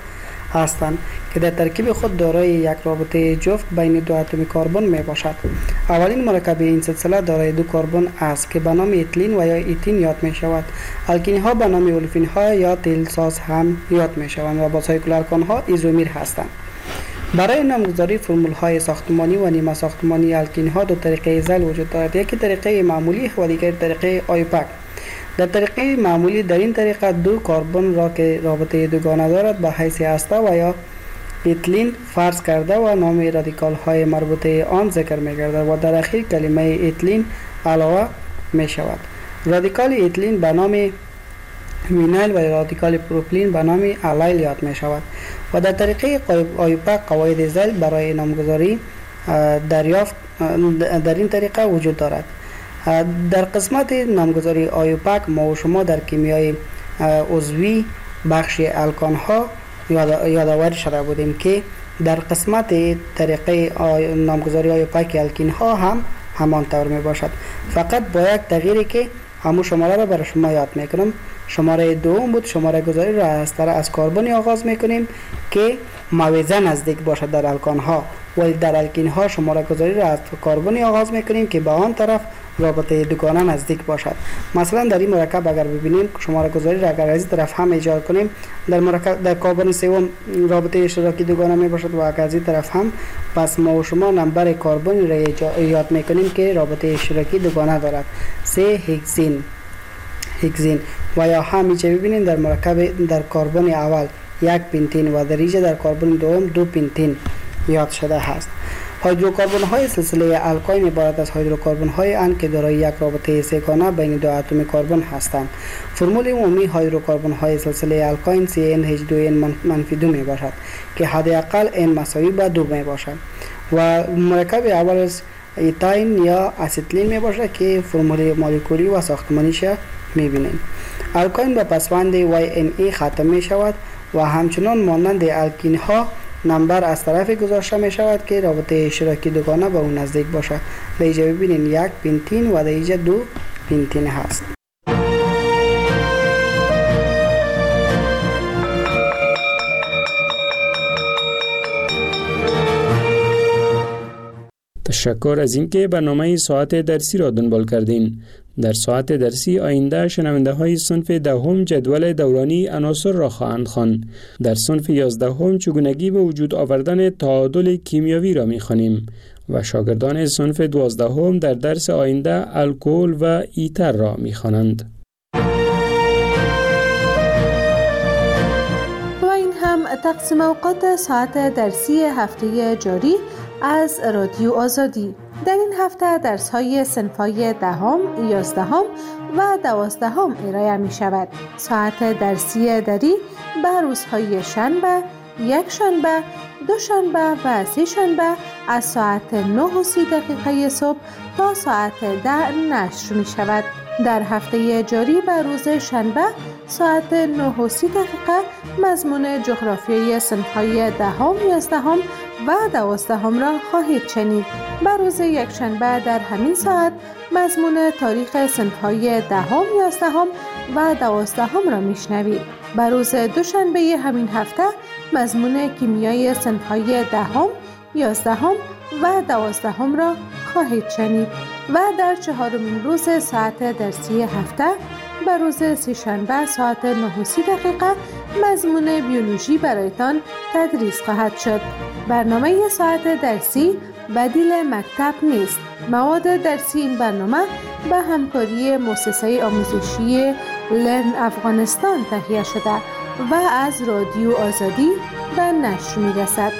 هستند که در ترکیب خود دارای یک رابطه جفت بین دو اتم کربن می باشد. اولین مرکب این سلسله دارای دو کربن است که به نام اتیلین و یا ایتین یاد می شود. الکین ها به نام اولفین ها یا تیل ساز هم یاد می شوند و با سایکل الکان ها ایزومیر هستند. برای نامگذاری فرمول های ساختمانی و نیمه ساختمانی الکین ها دو طریقه زل وجود دارد. یکی طریقه معمولی و دیگر طریقه آیوپک. در طریقه معمولی در این طریقه دو کربن را که رابطه دوگانه دارد به حیث هسته و یا اتیلین فرض کرده و نام رادیکال های مربوطه آن ذکر می گردد و در اخیر کلمه اتیلین علاوه می شود. رادیکال اتیلین به نام وینایل و رادیکال پروپیلین به نام الیل یاد می شود و در طریقه آیوپک قواعد زل برای نامگذاری دریافت در این طریقه وجود دارد. در قسمت نامگذاری آیوپک ما و شما در کیمیای عضوی بخش الکان ها یادآور شده بودیم که در قسمت طریقه نامگذاری آیوپک الکین ها هم همان طور می باشد، فقط با یک تغییری که همون شماره را برای شما یاد می کنم. شماره دوم بود. شماره گذاری را از کربنی آغاز می کنیم که موازه نزدیک باشد در الکان ها، ولی در الکین ها شماره گذاری را از کربنی آغاز می کنیم که به آن طرف رابطه دوگانه نزدیک باشد. مثلا در این مرکب اگر ببینیم شماره گذاری را اگر از این طرف هم ایجاد کنیم در کربن سوم رابطه اشتراکی دوگانه می باشد و اگر از این طرف هم، پس ما و شما نمبر کربن را یاد می کنیم که رابطه اشتراکی دوگانه دارد. 3 هگزین و یا همیشه ببینیم در مرکب در کربن اول 1 پنتین و در اینجا در کربن دوم 2 پنتین یاد شده است. هیدروکربن های سلسله الکاین عبارت از هیدروکربن های اند که دارای یک رابطه سه‌گانه بین دو اتم کربن هستند. فرمول عمومی هیدروکربن های سلسله الکاین CnH2n-2 می باشد که حداقل n مساوی به 2 می باشد و مرکب اول از ایتاین یا اسیتیلین می باشد که فرمول مولکولی و ساختمانیش می بینیم. الکاین به پسوند YNE ختم می شود و همچنان مانند الکین ها نمبر از طرف گذاشته می شود که رابطه اشتراکی دوگانه به اون نزدیک باشد. در اینجا ببینید 1 پنتین و در اینجا 2 پنتین هست. تشکر از اینکه برنامه ساعت درسی را دنبال کردین. در ساعت درسی آینده شنونده های صنف دهم جدول دورانی عناصر را خواهند خواند. در صنف 11 چگونگی به وجود آوردن تعادل کیمیایی را می‌خوانیم و شاگردان صنف 12 در درس آینده الکل و ایتر را می‌خوانند. و این هم تقسیم اوقات ساعت درسی هفته جاری از رادیو آزادی. در این هفته درس‌های صنف‌های 10، 11 و 12 ارائه می شود. ساعت درسی دری به روزهای شنبه، یک شنبه، دو شنبه و سه شنبه از ساعت 9:30 صبح تا ساعت 10 نشر می شود. در هفته جاری به روز شنبه ساعت 9:30 مضمون جغرافیای صنف‌های 10، 11 و 12 را خواهید شنید. به روز یک شنبه در همین ساعت مضمون تاریخ صنف‌های 10، 11 و 12 را میشنوید. به روز دوشنبه همین هفته مضمون کیمیای صنف‌های 10، 11 و 12 را خواهید شنید و در چهارمین روز ساعت درسی هفته به روز سه‌شنبه ساعت 9:30 مضمون بیولوژی برایتان تدریس خواهد شد. برنامه ساعت درسی بدیل مکتب نیست. مواد درسی این برنامه به همکاری مؤسسه آموزشی لرن افغانستان تهیه شده و از رادیو آزادی به نشر می‌رسد.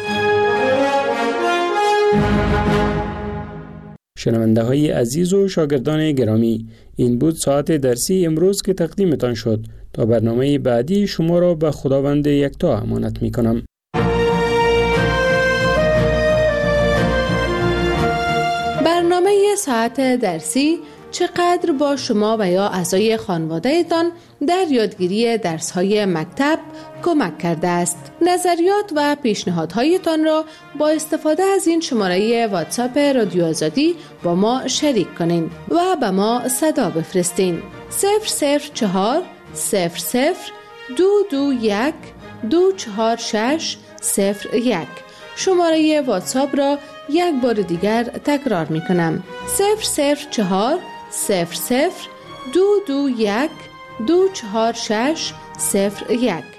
شنونده های عزیز و شاگردان گرامی، این بود ساعت درسی امروز که تقدیمتان شد. تا برنامه بعدی شما را به خداوند یکتا امانت می کنم. برنامه ساعت درسی چقدر با شما و یا اعضای خانواده‌تان در یادگیری درس‌های مکتب کمک کرده است. نظریات و پیشنهادهایتان را با استفاده از این شماره واتساپ رادیو آزادی با ما شریک کنین و به ما صدا بفرستین. 004 00 221 246001. شماره واتساپ را یک بار دیگر تکرار می کنم: 004 00 221 246 01.